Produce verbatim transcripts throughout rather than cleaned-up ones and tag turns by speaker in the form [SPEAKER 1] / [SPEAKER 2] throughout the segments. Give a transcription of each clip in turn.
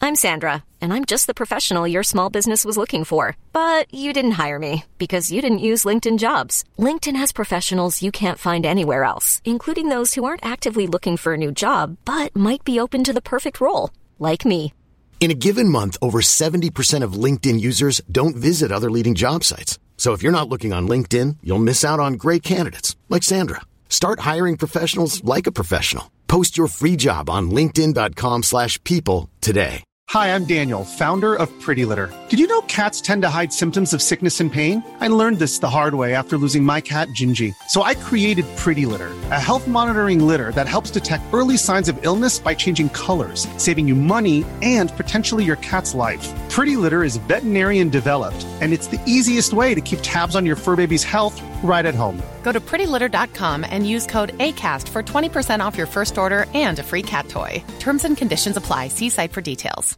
[SPEAKER 1] I'm Sandra, and I'm just the professional your small business was looking for. But you didn't hire me because you didn't use LinkedIn Jobs. LinkedIn has professionals you can't find anywhere else, including those who aren't actively looking for a new job, but might be open to the perfect role, like me.
[SPEAKER 2] In a given month, over seventy percent of LinkedIn users don't visit other leading job sites. So if you're not looking on LinkedIn, you'll miss out on great candidates like Sandra. Start hiring professionals like a professional. Post your free job on linkedin.com slash people today.
[SPEAKER 3] Hi, I'm Daniel, founder of Pretty Litter. Did you know cats tend to hide symptoms of sickness and pain? I learned this the hard way after losing my cat, Gingy. So I created Pretty Litter, a health monitoring litter that helps detect early signs of illness by changing colors, saving you money and potentially your cat's life. Pretty Litter is veterinarian developed, and it's the easiest way to keep tabs on your fur baby's health right at home.
[SPEAKER 4] Go to pretty litter dot com and use code ACAST for twenty percent off your first order and a free cat toy. Terms and conditions apply. See site for details.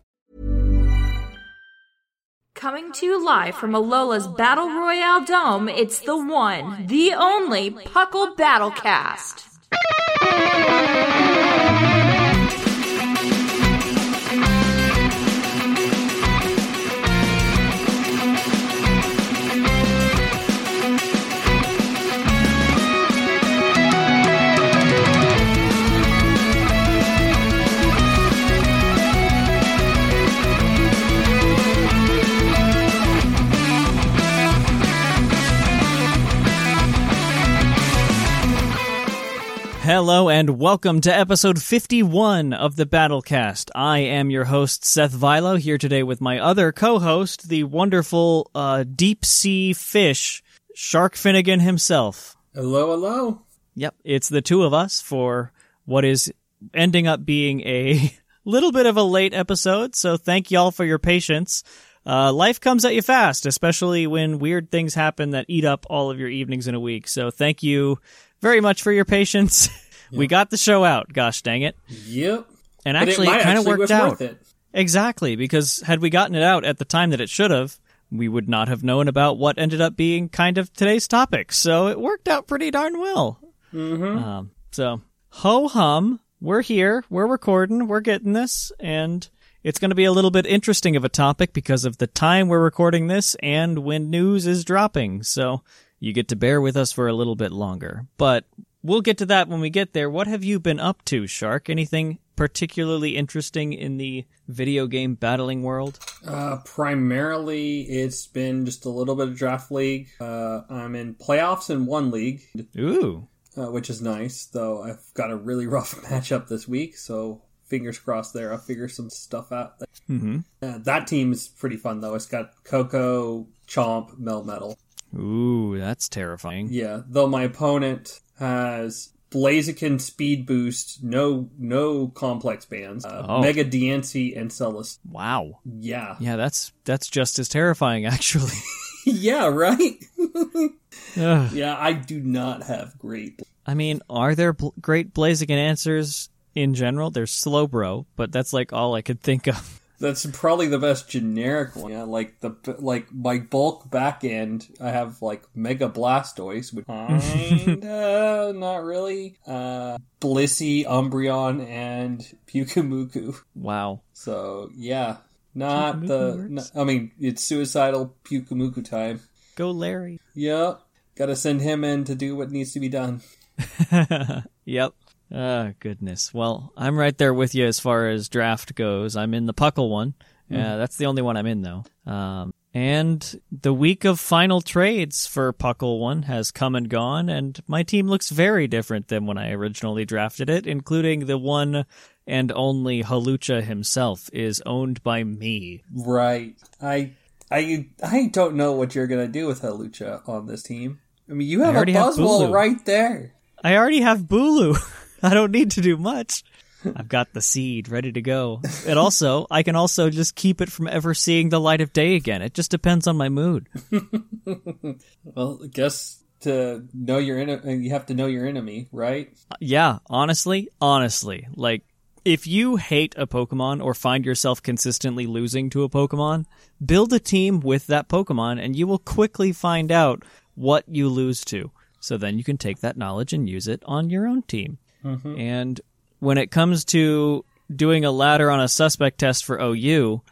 [SPEAKER 5] Coming to you live from Alola's Battle Royale Dome, it's the one, the only Puckle Battlecast.
[SPEAKER 6] Hello and welcome to episode fifty-one of the Battlecast. I am your host, Seth Vilo, here today with my other co-host, the wonderful uh, deep-sea fish, Shark Finnegan himself.
[SPEAKER 7] Hello, hello.
[SPEAKER 6] Yep, it's the two of us for what is ending up being a little bit of a late episode, so thank y'all for your patience. Uh, life comes at you fast, especially when weird things happen that eat up all of your evenings in a week, so thank you very much for your patience. Yep. We got the show out, gosh dang it.
[SPEAKER 7] Yep.
[SPEAKER 6] And actually, it, it kind of worked out.
[SPEAKER 7] Worth it.
[SPEAKER 6] Exactly, because had we gotten it out at the time that it should have, we would not have known about what ended up being kind of today's topic. So it worked out pretty darn well.
[SPEAKER 7] Mm-hmm.
[SPEAKER 6] Um, so, ho-hum, we're here, we're recording, we're getting this, and it's going to be a little bit interesting of a topic because of the time we're recording this and when news is dropping. So you get to bear with us for a little bit longer. But we'll get to that when we get there. What have you been up to, Shark? Anything particularly interesting in the video game battling world?
[SPEAKER 7] Uh, primarily, it's been just a little bit of Draft League. Uh, I'm in playoffs in one league.
[SPEAKER 6] Ooh.
[SPEAKER 7] Uh, which is nice, though I've got a really rough matchup this week, so fingers crossed there. I'll figure some stuff out.
[SPEAKER 6] Mm-hmm.
[SPEAKER 7] Uh, that team is pretty fun, though. It's got Coco, Chomp, Melmetal.
[SPEAKER 6] Ooh, that's terrifying.
[SPEAKER 7] Yeah, though my opponent has Blaziken, Speed Boost, no no complex bands, uh,
[SPEAKER 6] oh.
[SPEAKER 7] Mega Diancie, and Celis.
[SPEAKER 6] Wow.
[SPEAKER 7] Yeah.
[SPEAKER 6] Yeah, that's that's just as terrifying, actually.
[SPEAKER 7] Yeah, right? Yeah, I do not have great...
[SPEAKER 6] I mean, are there bl- great Blaziken answers in general? There's Slowbro, but that's like all I could think of.
[SPEAKER 7] That's probably the best generic one. Yeah, like the like my bulk back end, I have like Mega Blastoise, which kinda not really. Uh, Blissey, Umbreon, and Pyukumuku.
[SPEAKER 6] Wow.
[SPEAKER 7] So yeah, not
[SPEAKER 6] Pyukumuku
[SPEAKER 7] the.
[SPEAKER 6] works.
[SPEAKER 7] Not, I mean, it's suicidal Pyukumuku time.
[SPEAKER 6] Go Larry.
[SPEAKER 7] Yep, gotta send him in to do what needs to be done.
[SPEAKER 6] Yep. Oh, goodness. Well, I'm right there with you as far as draft goes. I'm in the Puckle one. Mm. Uh, that's the only one I'm in, though. Um, and the week of final trades for Puckle one has come and gone, and my team looks very different than when I originally drafted it, including the one and only Hawlucha himself is owned by me.
[SPEAKER 7] Right. I I, I don't know what you're going to do with Hawlucha on this team. I mean, you have a Buzzwole right there.
[SPEAKER 6] I already have Bulu. I don't need to do much. I've got the seed ready to go. And also, I can also just keep it from ever seeing the light of day again. It just depends on my mood.
[SPEAKER 7] Well, I guess to know your en- you have to know your enemy, right?
[SPEAKER 6] Yeah, honestly, honestly. Like, if you hate a Pokemon or find yourself consistently losing to a Pokemon, build a team with that Pokemon and you will quickly find out what you lose to. So then you can take that knowledge and use it on your own team. Mm-hmm. And when it comes to doing a ladder on a suspect test for O U,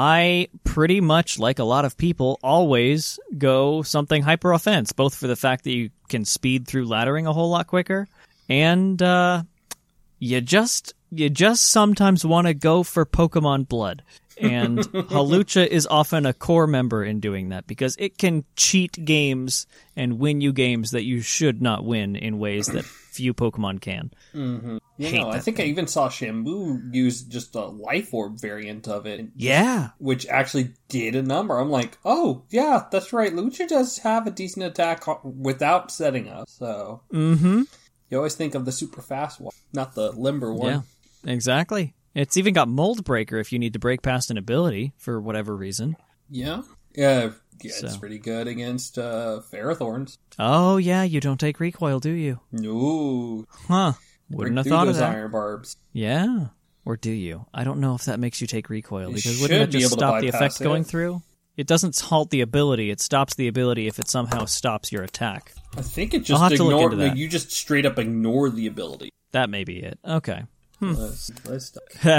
[SPEAKER 6] I pretty much, like a lot of people, always go something hyper offense, both for the fact that you can speed through laddering a whole lot quicker, and uh, you just you just sometimes want to go for Pokemon Blood. And Hawlucha is often a core member in doing that because it can cheat games and win you games that you should not win in ways that few Pokemon can.
[SPEAKER 7] Mm-hmm. You know, I think thing. I even saw Shampoo use just a Life Orb variant of it.
[SPEAKER 6] Yeah.
[SPEAKER 7] Which actually did a number. I'm like, oh, yeah, that's right. Lucha does have a decent attack without setting up. So
[SPEAKER 6] mm-hmm.
[SPEAKER 7] You always think of the super fast one, not the limber one.
[SPEAKER 6] Yeah, exactly. It's even got Mold Breaker if you need to break past an ability for whatever reason.
[SPEAKER 7] Yeah. Yeah, yeah
[SPEAKER 6] so.
[SPEAKER 7] It's pretty good against uh, Ferrothorns.
[SPEAKER 6] Oh, yeah, you don't take recoil, do you?
[SPEAKER 7] No.
[SPEAKER 6] Huh. Wouldn't have thought of that.
[SPEAKER 7] Iron Barbs.
[SPEAKER 6] Yeah. Or do you? I don't know if that makes you take recoil,
[SPEAKER 7] it
[SPEAKER 6] because wouldn't it just stop the effect
[SPEAKER 7] it.
[SPEAKER 6] going through? It doesn't halt the ability, it stops the ability if it somehow stops your attack.
[SPEAKER 7] I think it just ignore like, you just straight up ignore the ability.
[SPEAKER 6] That may be it. Okay. Hmm.
[SPEAKER 7] Let's, let's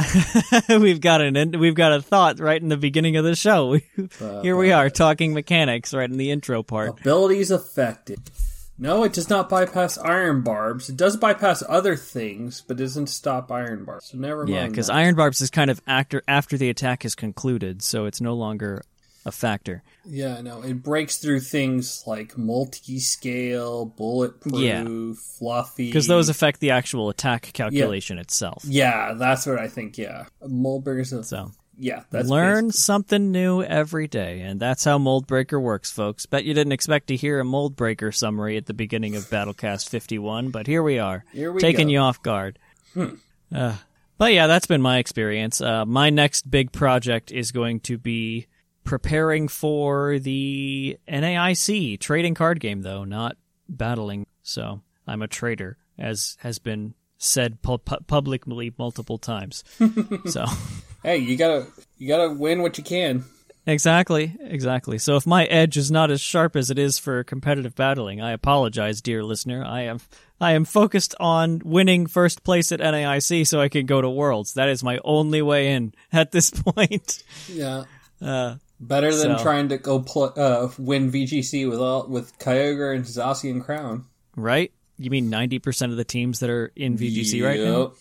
[SPEAKER 6] we've got an we've got a thought right in the beginning of the show.
[SPEAKER 7] uh,
[SPEAKER 6] Here we are talking mechanics right in the intro part.
[SPEAKER 7] Abilities affected. No, it does not bypass Iron Barbs. It does bypass other things, but doesn't stop Iron Barbs. So never mind.
[SPEAKER 6] Yeah, because Iron Barbs is kind of after after the attack is concluded, so it's no longer a factor.
[SPEAKER 7] Yeah, no, it breaks through things like multi-scale, bulletproof,
[SPEAKER 6] yeah.
[SPEAKER 7] fluffy.
[SPEAKER 6] Because those affect the actual attack calculation
[SPEAKER 7] yeah.
[SPEAKER 6] itself.
[SPEAKER 7] Yeah, that's what I think, yeah. Moldbreaker's a...
[SPEAKER 6] So,
[SPEAKER 7] yeah, that's
[SPEAKER 6] learn
[SPEAKER 7] basically.
[SPEAKER 6] something new every day, and that's how Moldbreaker works, folks. Bet you didn't expect to hear a Moldbreaker summary at the beginning of Battlecast fifty-one, but here we are,
[SPEAKER 7] here we
[SPEAKER 6] taking
[SPEAKER 7] go.
[SPEAKER 6] you off guard.
[SPEAKER 7] Hmm.
[SPEAKER 6] Uh, but yeah, that's been my experience. Uh, my next big project is going to be preparing for the N A I C trading card game, though, not battling. So I'm a trader, as has been said pu- pu- publicly multiple times. So,
[SPEAKER 7] hey, you gotta you gotta win what you can.
[SPEAKER 6] Exactly, exactly. So if my edge is not as sharp as it is for competitive battling, I apologize, dear listener. I am I am focused on winning first place at N A I C so I can go to Worlds. That is my only way in at this point.
[SPEAKER 7] Yeah.
[SPEAKER 6] Uh,
[SPEAKER 7] Better than
[SPEAKER 6] so.
[SPEAKER 7] trying to go pl- uh, win V G C with all with Kyogre and Zacian Crown.
[SPEAKER 6] Right? You mean ninety percent of the teams that are in V G C
[SPEAKER 7] yep.
[SPEAKER 6] right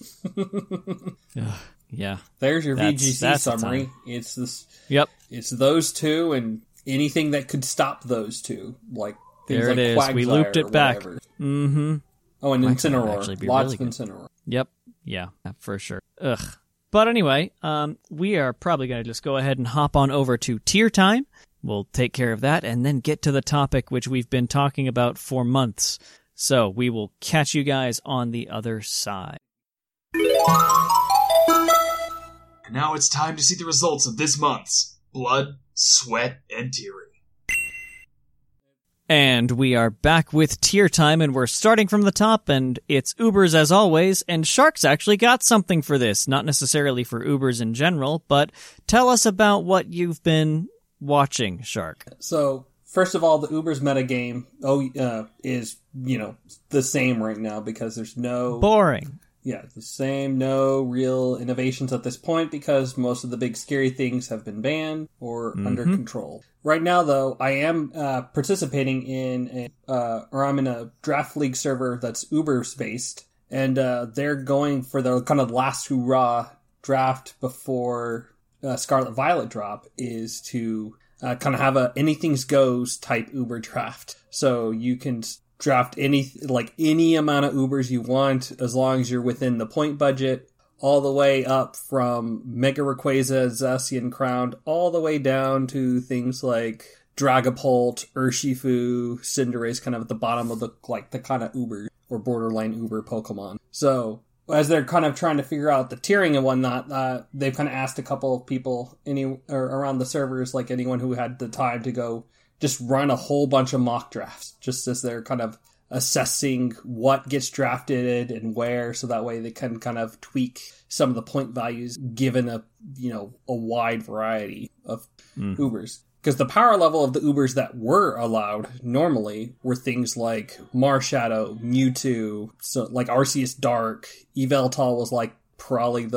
[SPEAKER 6] now? Ugh, yeah.
[SPEAKER 7] There's your
[SPEAKER 6] that's,
[SPEAKER 7] V G C
[SPEAKER 6] that's
[SPEAKER 7] summary. It's this.
[SPEAKER 6] Yep.
[SPEAKER 7] It's those two and anything that could stop those two, like things
[SPEAKER 6] there
[SPEAKER 7] like
[SPEAKER 6] it is.
[SPEAKER 7] Quagsire
[SPEAKER 6] We looped it back.
[SPEAKER 7] Mm-hmm. Oh, and Incineroar. Lots really of Incineroar.
[SPEAKER 6] Yep. Yeah, for sure. Ugh. But anyway, um, we are probably going to just go ahead and hop on over to tier time. We'll take care of that and then get to the topic which we've been talking about for months. So we will catch you guys on the other side.
[SPEAKER 8] And now it's time to see the results of this month's Blood, Sweat, and Teary.
[SPEAKER 6] And we are back with tier time, and we're starting from the top, and it's Ubers as always, and Shark's actually got something for this. Not necessarily for Ubers in general, but tell us about what you've been watching, Shark.
[SPEAKER 7] So, first of all, the Ubers metagame oh, uh, is, you know, the same right now because there's no...
[SPEAKER 6] Boring.
[SPEAKER 7] Yeah, the same, no real innovations at this point because most of the big scary things have been banned or mm-hmm. under control. Right now, though, I am uh, participating in a, uh, or I'm in a draft league server that's Ubers based, and uh, they're going for the kind of last hurrah draft before uh, Scarlet Violet drop is to uh, kind of have a anything's goes type Uber draft. So you can draft any like any amount of Ubers you want as long as you're within the point budget, all the way up from Mega Rayquaza, Zacian Crown, all the way down to things like Dragapult, Urshifu, Cinderace, kind of at the bottom of the like the kind of Uber or borderline Uber Pokemon. So as they're kind of trying to figure out the tiering and whatnot, uh, they've kind of asked a couple of people any or around the servers, like anyone who had the time to go just run a whole bunch of mock drafts, just as they're kind of assessing what gets drafted and where, so that way they can kind of tweak some of the point values given a, you know, a wide variety of mm. Ubers. Because the power level of the Ubers that were allowed normally were things like Marshadow, Mewtwo, so like Arceus Dark, Yveltal was like probably the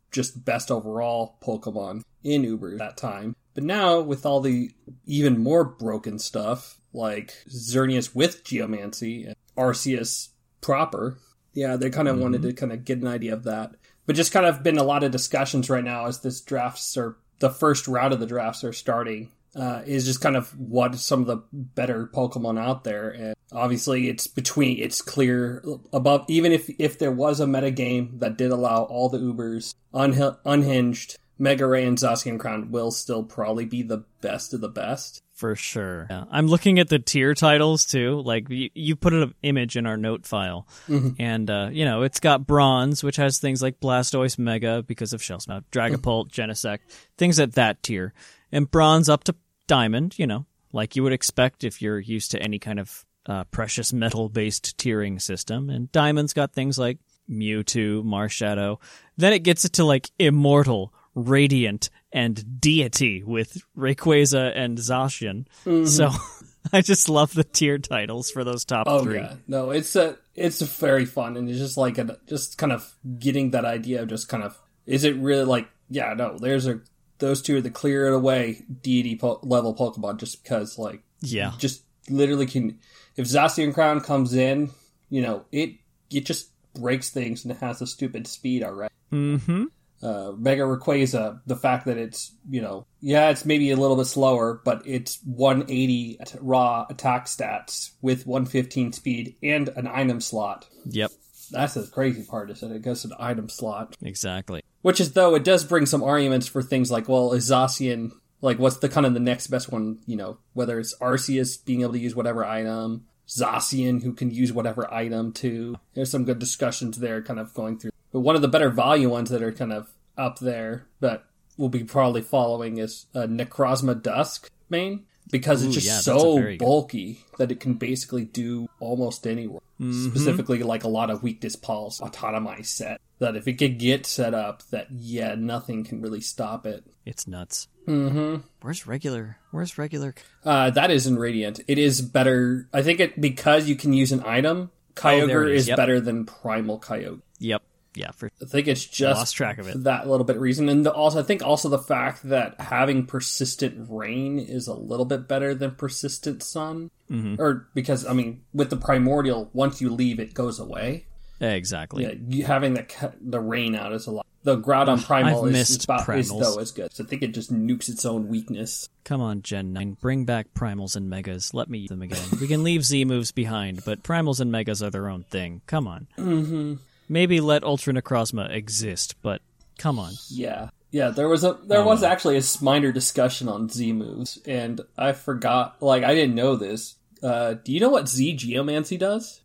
[SPEAKER 7] just best overall Pokemon in Uber at that time. But now, with all the even more broken stuff, like Xerneas with Geomancy and Arceus proper, yeah, they kind of mm-hmm. wanted to kind of get an idea of that. But just kind of been a lot of discussions right now as this drafts are, the first round of the drafts are starting, uh, is just kind of what some of the better Pokemon out there. And obviously it's between, it's clear above, even if, if there was a meta game that did allow all the Ubers, un- unhinged, Mega Ray and Zacian Crown will still probably be the best of the best.
[SPEAKER 6] For sure. Yeah. I'm looking at the tier titles, too. Like, you, you put an image in our note file. Mm-hmm. And, uh, you know, it's got Bronze, which has things like Blastoise Mega because of Shell Sprout, Dragapult, mm-hmm. Genesect, things at that tier. And Bronze up to Diamond, you know, like you would expect if you're used to any kind of uh, precious metal-based tiering system. And Diamond's got things like Mewtwo, Marshadow. Then it gets it to, like, Immortal, Radiant, and Deity with Rayquaza and Zacian. Mm-hmm. So I just love the tier titles for those top
[SPEAKER 7] oh,
[SPEAKER 6] three.
[SPEAKER 7] Yeah. No, it's a it's very fun, and it's just like a, just kind of getting that idea of just kind of, is it really like, yeah, no, there's a those two are the clear it away Deity po- level Pokemon, just because like
[SPEAKER 6] yeah,
[SPEAKER 7] just literally can, if Zacian Crown comes in, you know, it it just breaks things and it has a stupid speed already.
[SPEAKER 6] Mm-hmm.
[SPEAKER 7] Uh, Mega Rayquaza, the fact that it's, you know, yeah, it's maybe a little bit slower, but it's one eighty at raw attack stats with one fifteen speed and an item slot.
[SPEAKER 6] Yep.
[SPEAKER 7] That's the crazy part, is that it goes to an item slot.
[SPEAKER 6] Exactly.
[SPEAKER 7] Which is, though, it does bring some arguments for things like, well, is Zacian, like, what's the kind of the next best one, you know, whether it's Arceus being able to use whatever item, Zacian who can use whatever item too. There's some good discussions there kind of going through. But one of the better value ones that are kind of up there, but we'll be probably following, is uh, Necrozma Dusk main, because
[SPEAKER 6] Ooh,
[SPEAKER 7] it's just
[SPEAKER 6] yeah,
[SPEAKER 7] so bulky that it can basically do almost any role.
[SPEAKER 6] Mm-hmm.
[SPEAKER 7] Specifically, like a lot of weakness pulse, autonomized set, that if it could get set up, that, yeah, nothing can really stop it.
[SPEAKER 6] It's nuts.
[SPEAKER 7] Mm-hmm.
[SPEAKER 6] Where's regular? Where's regular?
[SPEAKER 7] Uh, that is in Radiant. It is better, I think it, because you can use an item, Kyogre
[SPEAKER 6] oh, is,
[SPEAKER 7] is
[SPEAKER 6] yep.
[SPEAKER 7] better than Primal Kyogre.
[SPEAKER 6] Yep. Yeah, for
[SPEAKER 7] I think it's just
[SPEAKER 6] lost track of it.
[SPEAKER 7] That little bit of reason. And the, also, I think also the fact that having persistent rain is a little bit better than persistent sun.
[SPEAKER 6] Mm-hmm.
[SPEAKER 7] Or because, I mean, with the primordial, once you leave, it goes away.
[SPEAKER 6] Exactly.
[SPEAKER 7] Yeah, you, having the the rain out is a lot. The Groudon Primal
[SPEAKER 6] I've
[SPEAKER 7] is, is, about, is
[SPEAKER 6] primals.
[SPEAKER 7] though as good. So I think it just nukes its own weakness.
[SPEAKER 6] Come on, Gen nine. Bring back Primals and Megas. Let me use them again. We can leave Z-moves behind, but Primals and Megas are their own thing. Come on.
[SPEAKER 7] Mm-hmm.
[SPEAKER 6] Maybe let Ultra Necrozma exist, but come on.
[SPEAKER 7] Yeah. Yeah, there was a there
[SPEAKER 6] oh.
[SPEAKER 7] was actually a minor discussion on Z moves, and I forgot, like, I didn't know this. Uh, do you know what Z Geomancy does?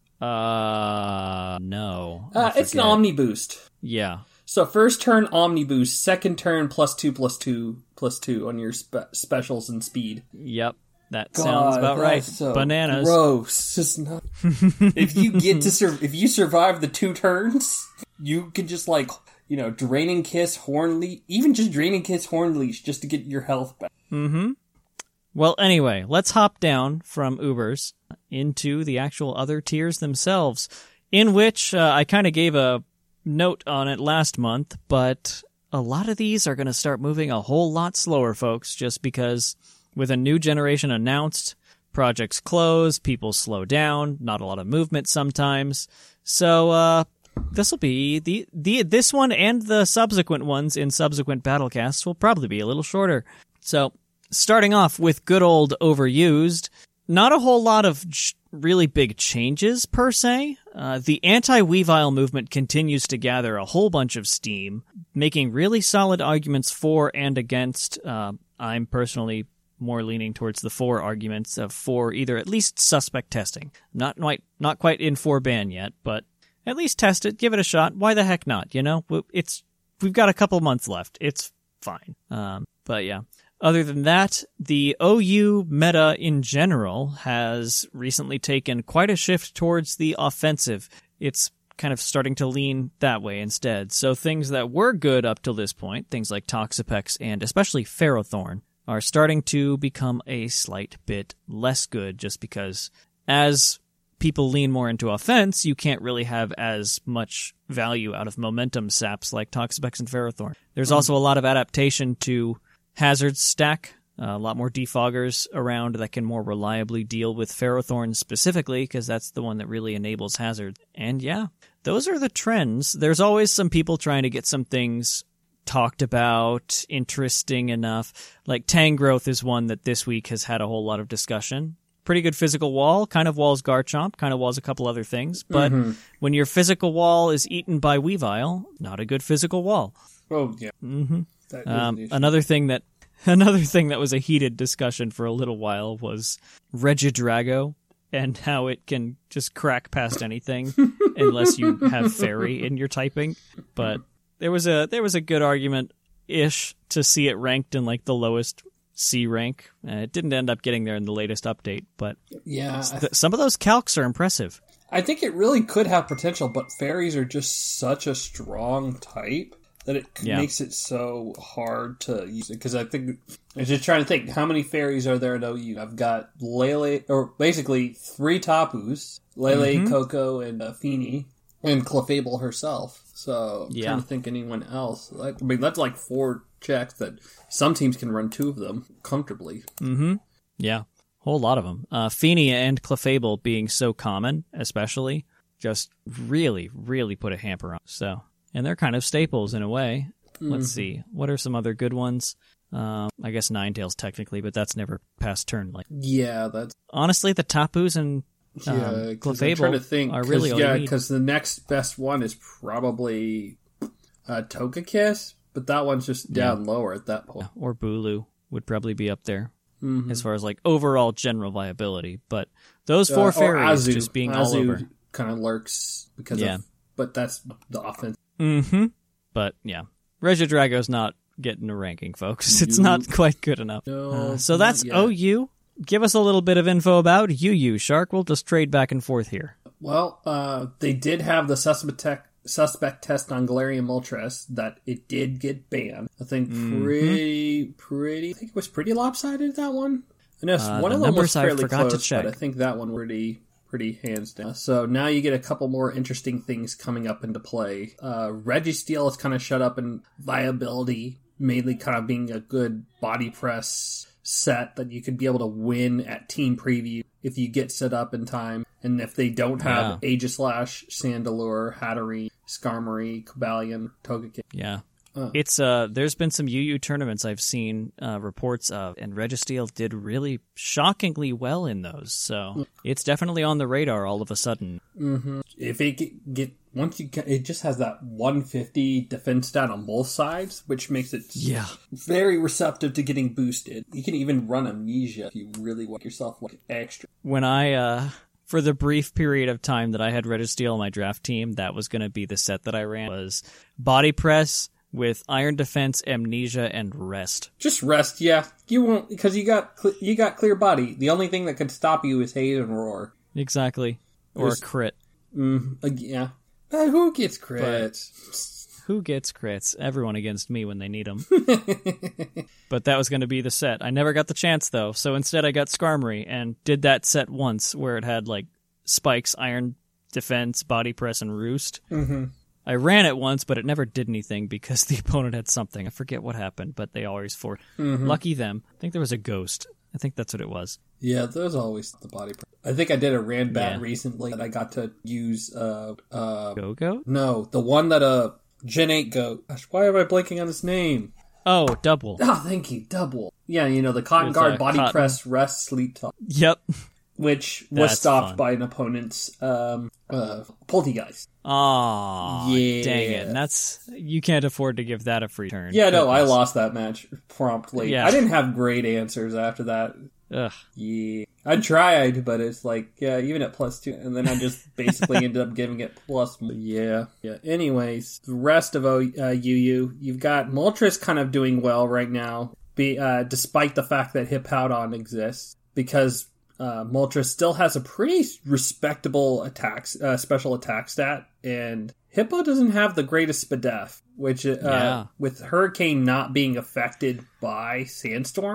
[SPEAKER 6] Uh, no.
[SPEAKER 7] Uh, it's an Omni Boost.
[SPEAKER 6] Yeah.
[SPEAKER 7] So first turn Omni Boost, second turn plus two, plus two, plus two on your spe- specials and speed.
[SPEAKER 6] Yep. That
[SPEAKER 7] God,
[SPEAKER 6] sounds about right.
[SPEAKER 7] So
[SPEAKER 6] Bananas.
[SPEAKER 7] Gross. Just not... if you get to sur- if you survive the two turns, you can just, like, you know, Draining Kiss, Horn Leash, even just Draining Kiss, Horn Leash, just to get your health back.
[SPEAKER 6] Mm-hmm. Well, anyway, let's hop down from Ubers into the actual other tiers themselves, in which uh, I kind of gave a note on it last month, but a lot of these are going to start moving a whole lot slower, folks, just because with a new generation announced, projects close, people slow down, not a lot of movement sometimes. So uh, this will be the the this one and the subsequent ones in subsequent Battlecasts will probably be a little shorter. So starting off with good old Overused, not a whole lot of j- really big changes per se. Uh, the anti-Weavile movement continues to gather a whole bunch of steam, making really solid arguments for and against. Uh, I'm personally more leaning towards the for arguments of for either at least suspect testing. Not quite, not quite in for ban yet, but at least test it, give it a shot. Why the heck not? You know, it's we've got a couple months left. It's fine. Um, but yeah. Other than that, the O U meta in general has recently taken quite a shift towards the offensive. It's kind of starting to lean that way instead. So things that were good up till this point, things like Toxapex and especially Ferrothorn, are starting to become a slight bit less good just because as people lean more into offense, you can't really have as much value out of momentum saps like Toxapex and Ferrothorn. There's mm. also a lot of adaptation to Hazard's stack, uh, a lot more defoggers around that can more reliably deal with Ferrothorn specifically, because that's the one that really enables Hazard. And yeah, those are the trends. There's always some people trying to get some things talked about, interesting enough. Like Tangrowth is one that this week has had a whole lot of discussion. Pretty good physical wall, kind of walls Garchomp, kind of walls a couple other things. But mm-hmm. when your physical wall is eaten by Weavile, not a good physical wall.
[SPEAKER 7] Oh, yeah.
[SPEAKER 6] Mm-hmm. That um, another thing that another thing that was a heated discussion for a little while was Regidrago and how it can just crack past anything unless you have Fairy in your typing. But there was a there was a good argument ish to see it ranked in like the lowest C rank. Uh, it didn't end up getting there in the latest update, but
[SPEAKER 7] yeah,
[SPEAKER 6] th- some of those calcs are impressive.
[SPEAKER 7] I think it really could have potential, but fairies are just such a strong type that it yeah. makes it so hard to use it. Because I think I was just trying to think, how many fairies are there in O U? I've got Lele, or basically three Tapus, Lele, mm-hmm. Coco, and uh, Feeny, and Clefable herself. So I'm yeah. trying to think anyone else. I mean, that's like four checks that some teams can run two of them comfortably.
[SPEAKER 6] Mm-hmm. Yeah, whole lot of them. Uh, Feeny and Clefable being so common, especially, just really, really put a hamper on. So, and they're kind of staples in a way. Mm-hmm. Let's see, what are some other good ones? Uh, I guess Ninetales technically, but that's never past turn. Like,
[SPEAKER 7] yeah, that's
[SPEAKER 6] honestly the Tapus and
[SPEAKER 7] um, yeah, Clefable I'm trying to think,
[SPEAKER 6] are really all
[SPEAKER 7] yeah,
[SPEAKER 6] you
[SPEAKER 7] because the next best one is probably uh, Togekiss. But that one's just down yeah. lower at that point.
[SPEAKER 6] Or Bulu would probably be up there
[SPEAKER 7] mm-hmm.
[SPEAKER 6] as far as like overall general viability. But those four
[SPEAKER 7] uh,
[SPEAKER 6] fairies
[SPEAKER 7] Azu.
[SPEAKER 6] just being
[SPEAKER 7] Azu
[SPEAKER 6] all over
[SPEAKER 7] kind of lurks because
[SPEAKER 6] yeah.
[SPEAKER 7] of. But that's the offense.
[SPEAKER 6] Mm-hmm. But yeah, Regidrago's not getting a ranking, folks. It's you. not quite good enough.
[SPEAKER 7] No,
[SPEAKER 6] uh, so that's O U. Give us a little bit of info about U U, Shark. We'll just trade back and forth here.
[SPEAKER 7] Well, uh, they did have the Suspect. suspect test on Galarian Moltres that it did get banned. I think pretty, mm-hmm. pretty, I think it was pretty lopsided, that one. I know uh, one
[SPEAKER 6] the
[SPEAKER 7] of them was fairly
[SPEAKER 6] I forgot
[SPEAKER 7] close,
[SPEAKER 6] to check.
[SPEAKER 7] but I think that one pretty, pretty hands down. So now you get a couple more interesting things coming up into play. Uh, Registeel is kind of shut up in viability, mainly kind of being a good body press set that you could be able to win at team preview if you get set up in time. And if they don't have yeah. Aegislash, Chandelure, Hatterene, Skarmory, Cobalion, Togekiss.
[SPEAKER 6] Yeah. Uh, it's uh there's been some U U tournaments I've seen uh, reports of, and Registeel did really shockingly well in those. So it's definitely on the radar all of a sudden.
[SPEAKER 7] Mm-hmm. If it get, get once you get, it just has that one fifty defense stat on both sides, which makes it
[SPEAKER 6] yeah
[SPEAKER 7] very receptive to getting boosted. You can even run Amnesia if you really want yourself like extra.
[SPEAKER 6] When I uh for the brief period of time that I had Registeel on my draft team, that was going to be the set that I ran, was Body Press with Iron Defense, Amnesia, and Rest.
[SPEAKER 7] Just Rest, yeah. You won't, because you got you got Clear Body. The only thing that could stop you is Haze and Roar.
[SPEAKER 6] Exactly. Or There's, a crit.
[SPEAKER 7] Mm, uh, yeah. But who gets crits?
[SPEAKER 6] But who gets crits? Everyone against me when they need them. But that was going to be the set. I never got the chance, though, so instead I got Skarmory, and did that set once, where it had, like, Spikes, Iron Defense, Body Press, and Roost.
[SPEAKER 7] Mm-hmm.
[SPEAKER 6] I ran it once, but it never did anything because the opponent had something. I forget what happened, but they always forced.
[SPEAKER 7] Mm-hmm.
[SPEAKER 6] Lucky them. I think there was a ghost. I think that's what it was.
[SPEAKER 7] Yeah, there's always the body. I think I did a Ranbat yeah. recently that I got to use. Uh, uh,
[SPEAKER 6] Go-Go?
[SPEAKER 7] No, the one that uh, Gen eight Goat. Gosh, why am I blanking on his name?
[SPEAKER 6] Oh, Double.
[SPEAKER 7] Oh, thank you, Double. Yeah, you know, the Cotton Guard Body cotton. Press Rest Sleep Talk.
[SPEAKER 6] Yep.
[SPEAKER 7] Which was
[SPEAKER 6] That's
[SPEAKER 7] stopped
[SPEAKER 6] fun.
[SPEAKER 7] by an opponent's um, uh, Poltegeist.
[SPEAKER 6] Aw,
[SPEAKER 7] yeah.
[SPEAKER 6] dang it. And that's, you can't afford to give that a free turn.
[SPEAKER 7] Yeah, no, I lost that match promptly.
[SPEAKER 6] Yeah.
[SPEAKER 7] I didn't have great answers after that.
[SPEAKER 6] Ugh.
[SPEAKER 7] Yeah. I tried, but it's like, yeah, even at plus two. And then I just basically ended up giving it plus. Yeah. Yeah. Anyways, the rest of o, uh, U U, you've got Moltres kind of doing well right now, be, uh, despite the fact that Hippowdon exists. Because uh, Moltres still has a pretty respectable attacks, uh, special attack stat. And Hippo doesn't have the greatest Spadef, which uh,
[SPEAKER 6] yeah.
[SPEAKER 7] with Hurricane not being affected by Sandstorm,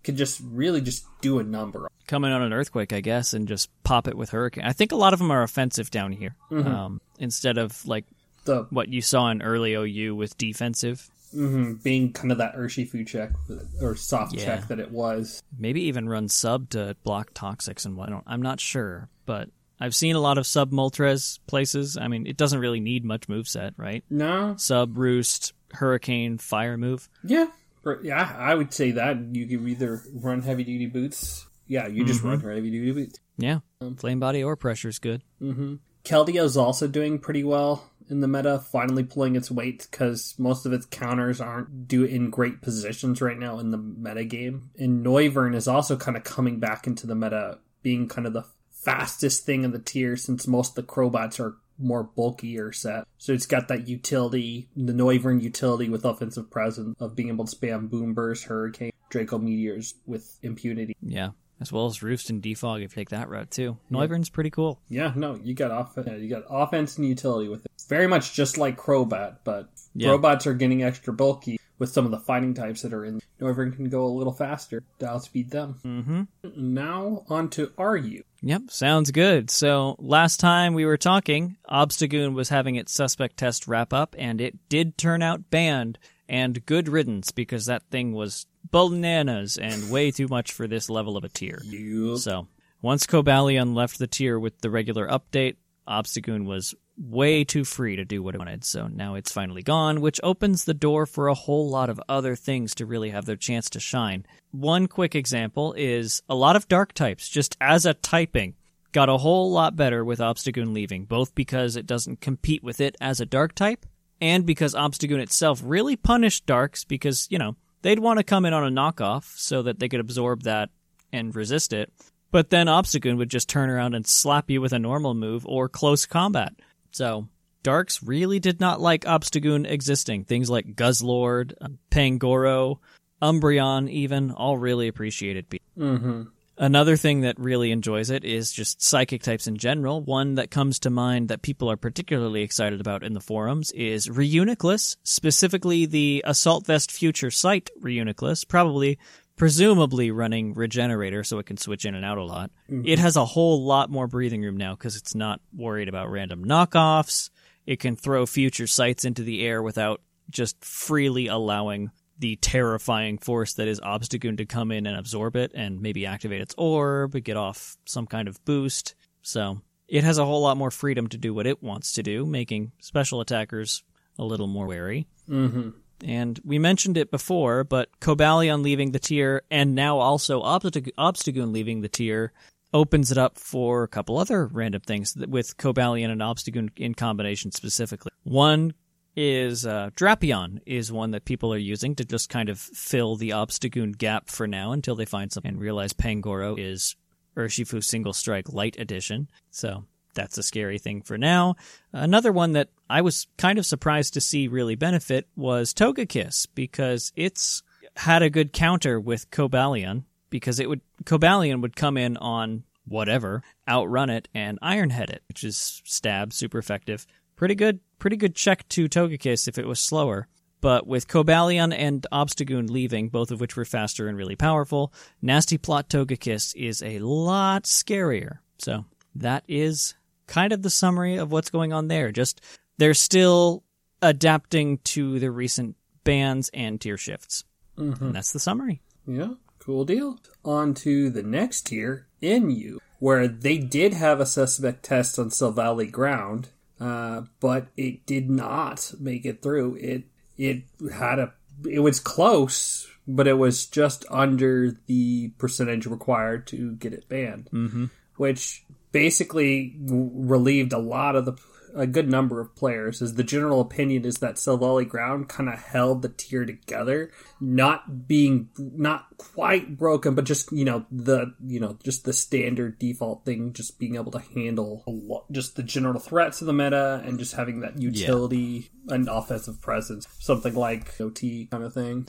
[SPEAKER 7] could just really just do a number.
[SPEAKER 6] Come in on an earthquake, I guess, and just pop it with Hurricane. I think a lot of them are offensive down here, mm-hmm. um, instead of like the what you saw in early O U with defensive.
[SPEAKER 7] Mm-hmm. Being kind of that Urshifu check or soft
[SPEAKER 6] yeah.
[SPEAKER 7] check that it was.
[SPEAKER 6] Maybe even run sub to block toxics and whatnot. I'm not sure, but I've seen a lot of sub Moltres places. I mean, it doesn't really need much moveset, right?
[SPEAKER 7] No.
[SPEAKER 6] Sub, Roost, Hurricane, Fire move.
[SPEAKER 7] Yeah. Yeah, I would say that. You could either run heavy-duty boots. Yeah, you just mm-hmm. run heavy-duty boots.
[SPEAKER 6] Yeah. Um, Flame body or pressure is good.
[SPEAKER 7] Mm-hmm. Keldeo also doing pretty well in the meta, finally pulling its weight because most of its counters aren't do in great positions right now in the meta game. And Noivern is also kind of coming back into the meta, being kind of the fastest thing in the tier since most of the Crobots are more bulkier set. So it's got that utility, the Noivern utility with offensive presence of being able to spam Boom Burst, Hurricane, Draco Meteors with impunity.
[SPEAKER 6] Yeah. As well as Roost and Defog if you take that route too. Noivern's pretty cool.
[SPEAKER 7] Yeah, no, you got off yeah, you got offense and utility with it. Very much just like Crobat, but yeah. Robots are getting extra bulky with some of the fighting types that are in. Noivern can go a little faster to outspeed them.
[SPEAKER 6] Mm-hmm.
[SPEAKER 7] Now on to R U.
[SPEAKER 6] Yep, sounds good. So last time we were talking, Obstagoon was having its suspect test wrap up, and it did turn out banned. And good riddance, because that thing was bananas and way too much for this level of a tier.
[SPEAKER 7] Yep.
[SPEAKER 6] So, once Cobalion left the tier with the regular update, Obstagoon was way too free to do what it wanted. So now it's finally gone, which opens the door for a whole lot of other things to really have their chance to shine. One quick example is a lot of dark types, just as a typing, got a whole lot better with Obstagoon leaving, both because it doesn't compete with it as a dark type, and because Obstagoon itself really punished Darks because, you know, they'd want to come in on a knockoff so that they could absorb that and resist it. But then Obstagoon would just turn around and slap you with a normal move or close combat. So, Darks really did not like Obstagoon existing. Things like Guzzlord, Pangoro, Umbreon even, all really appreciated people.
[SPEAKER 7] Mm-hmm.
[SPEAKER 6] Another thing that really enjoys it is just psychic types in general. One that comes to mind that people are particularly excited about in the forums is Reuniclus, specifically the Assault Vest Future Sight Reuniclus, probably, presumably running Regenerator so it can switch in and out a lot. Mm-hmm. It has a whole lot more breathing room now because it's not worried about random knockoffs. It can throw Future Sights into the air without just freely allowing the terrifying force that is Obstagoon to come in and absorb it and maybe activate its orb, get off some kind of boost. So it has a whole lot more freedom to do what it wants to do, making special attackers a little more wary.
[SPEAKER 7] Mm-hmm.
[SPEAKER 6] And we mentioned it before, but Cobalion leaving the tier and now also Obst- Obstagoon leaving the tier opens it up for a couple other random things with Cobalion and Obstagoon in combination specifically. One is uh, Drapion is one that people are using to just kind of fill the Obstagoon gap for now until they find something and realize Pangoro is Urshifu Single Strike Light Edition. So that's a scary thing for now. Another one that I was kind of surprised to see really benefit was Togekiss, because it's had a good counter with Cobalion, because it would Cobalion would come in on whatever, outrun it, and Ironhead it, which is stab, super effective. Pretty good, pretty good check to Togekiss if it was slower. But with Cobalion and Obstagoon leaving, both of which were faster and really powerful, Nasty Plot Togekiss is a lot scarier. So that is kind of the summary of what's going on there. Just they're still adapting to the recent bans and tier shifts. Mm-hmm. And that's the summary.
[SPEAKER 7] Yeah, cool deal. On to the next tier, N U, where they did have a suspect test on Silvally ground. Uh, but it did not make it through. It it had a it was close, but it was just under the percentage required to get it banned,
[SPEAKER 6] mm-hmm.
[SPEAKER 7] which basically relieved a lot of the a good number of players. As the general opinion is that Silvally ground kind of held the tier together, not being not quite broken, but just you know the you know just the standard default thing, just being able to handle a lot, just the general threats of the meta and just having that utility yeah. and offensive presence, something like O T kind of thing.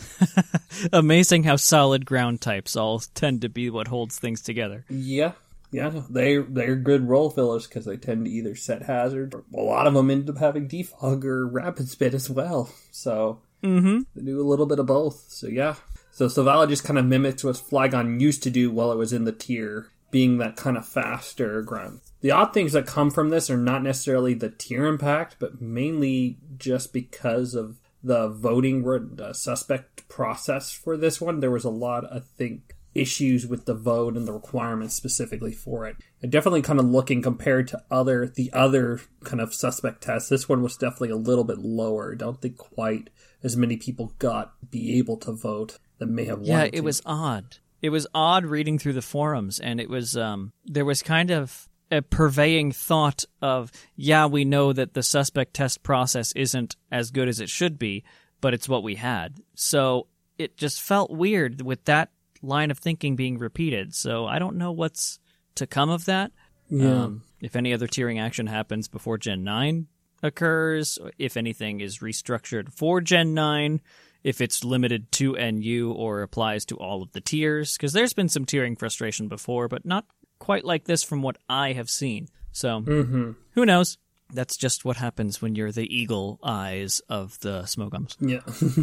[SPEAKER 6] Amazing how solid ground types all tend to be what holds things together.
[SPEAKER 7] Yeah. Yeah, they, they're good role fillers because they tend to either set hazards, or a lot of them end up having Defog or Rapid Spit as well. So
[SPEAKER 6] mm-hmm.
[SPEAKER 7] they do a little bit of both. So yeah, So Selvala just kind of mimics what Flygon used to do while it was in the tier, being that kind of faster grunt. The odd things that come from this are not necessarily the tier impact, but mainly just because of the voting the suspect process for this one. There was a lot, I think, issues with the vote and the requirements specifically for it. And definitely kind of looking compared to other the other kind of suspect tests, this one was definitely a little bit lower. I don't think quite as many people got be able to vote that may have wanted
[SPEAKER 6] Yeah, it
[SPEAKER 7] to.
[SPEAKER 6] was odd. It was odd reading through the forums, and it was um there was kind of a purveying thought of, yeah, we know that the suspect test process isn't as good as it should be, but it's what we had. So it just felt weird with that line of thinking being repeated. So I don't know what's to come of that.
[SPEAKER 7] Yeah.
[SPEAKER 6] Um, if any other tiering action happens before Gen nine occurs, if anything is restructured for Gen nine, if it's limited to N U or applies to all of the tiers, because there's been some tiering frustration before, but not quite like this from what I have seen. So,
[SPEAKER 7] mm-hmm.
[SPEAKER 6] Who knows? That's just what happens when you're the eagle eyes of the Smogums.
[SPEAKER 7] Yeah.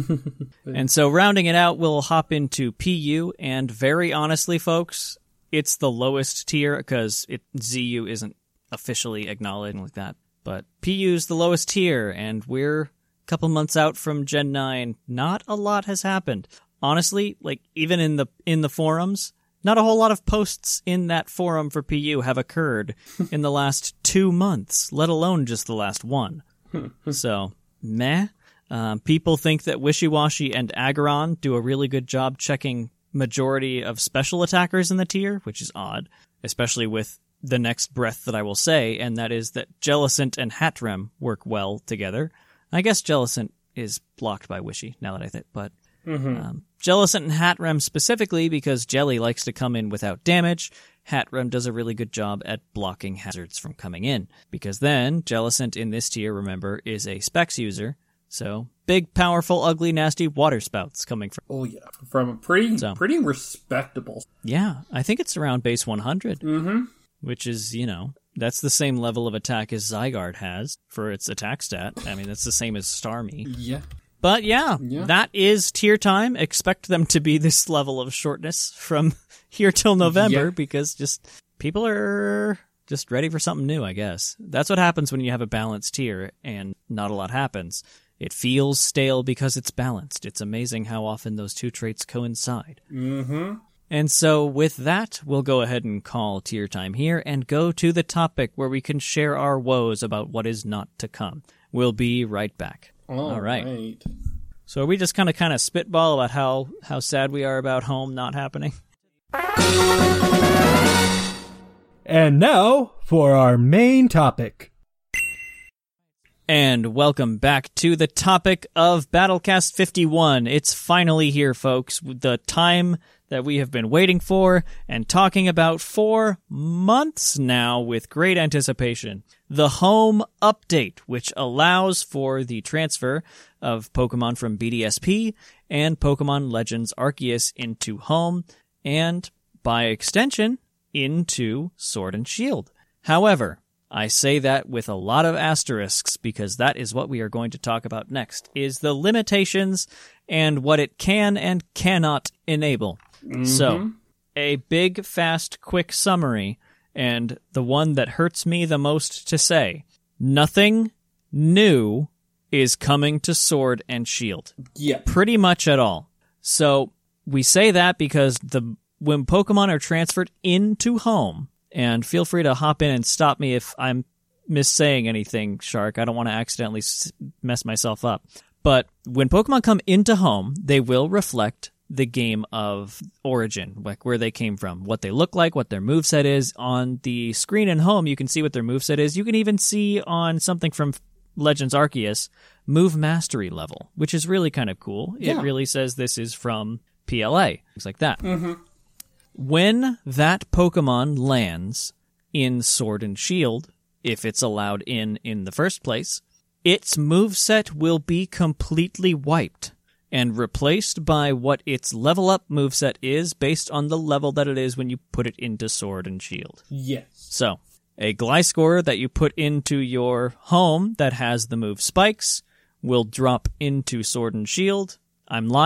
[SPEAKER 6] And so, rounding it out, we'll hop into P U, and very honestly, folks, it's the lowest tier, because it Z U isn't officially acknowledged like that. But P U's the lowest tier, and we're a couple months out from Gen nine. Not a lot has happened. Honestly, like, even in the in the forums, not a whole lot of posts in that forum for P U have occurred in the last two months, let alone just the last one. So, meh. Um, people think that Wishy-Washy and Aggron do a really good job checking majority of special attackers in the tier, which is odd, especially with the next breath that I will say, and that is that Jellicent and Hatrem work well together. I guess Jellicent is blocked by Wishy, now that I think, but
[SPEAKER 7] Mm-hmm.
[SPEAKER 6] Um, Jellicent and Hatrem specifically because Jelly likes to come in without damage. Hatrem does a really good job at blocking hazards from coming in. Because then, Jellicent in this tier, remember, is a Specs user. So, big, powerful, ugly, nasty water spouts coming from...
[SPEAKER 7] Oh yeah, from a pretty,
[SPEAKER 6] So.
[SPEAKER 7] pretty respectable...
[SPEAKER 6] Yeah, I think it's around base one hundred.
[SPEAKER 7] Mm-hmm.
[SPEAKER 6] Which is, you know, that's the same level of attack as Zygarde has for its attack stat. I mean, that's the same as Starmie.
[SPEAKER 7] Yeah.
[SPEAKER 6] But yeah,
[SPEAKER 7] Yeah.
[SPEAKER 6] that is tier time. Expect them to be this level of shortness from here till November
[SPEAKER 7] Yeah.
[SPEAKER 6] because just people are just ready for something new, I guess. That's what happens when you have a balanced tier and not a lot happens. It feels stale because it's balanced. It's amazing how often those two traits coincide.
[SPEAKER 7] Mm-hmm.
[SPEAKER 6] And so with that, we'll go ahead and call tier time here and go to the topic where we can share our woes about what is not to come. We'll be right back. All right.
[SPEAKER 7] right.
[SPEAKER 6] So are we just kind of kind of spitball about how, how sad we are about home not happening?
[SPEAKER 9] And now for our main topic.
[SPEAKER 6] And welcome back to the topic of Battlecast fifty-one. It's finally here, folks. The time that we have been waiting for and talking about for months now with great anticipation. The Home Update, which allows for the transfer of Pokemon from B D S P and Pokemon Legends Arceus into Home, and by extension, into Sword and Shield. However, I say that with a lot of asterisks because that is what we are going to talk about next, is the limitations and what it can and cannot enable.
[SPEAKER 7] Mm-hmm.
[SPEAKER 6] So, a big, fast, quick summary, and the one that hurts me the most to say, nothing new is coming to Sword and Shield.
[SPEAKER 7] Yeah.
[SPEAKER 6] Pretty much at all. So, we say that because the when Pokemon are transferred into Home, and feel free to hop in and stop me if I'm missaying anything, Shark. I don't want to accidentally mess myself up. But when Pokemon come into Home, they will reflect the game of origin, like where they came from, what they look like, what their moveset is. On the screen in Home, you can see what their moveset is. You can even see on something from Legends Arceus, move mastery level, which is really kind of cool.
[SPEAKER 7] Yeah.
[SPEAKER 6] It really says this is from P L A, things like that.
[SPEAKER 7] Mm-hmm.
[SPEAKER 6] When that Pokemon lands in Sword and Shield, if it's allowed in in the first place, its moveset will be completely wiped and replaced by what its level up moveset is based on the level that it is when you put it into Sword and Shield.
[SPEAKER 7] Yes.
[SPEAKER 6] So, a Gliscor that you put into your Home that has the move Spikes will drop into Sword and Shield. I'm lying.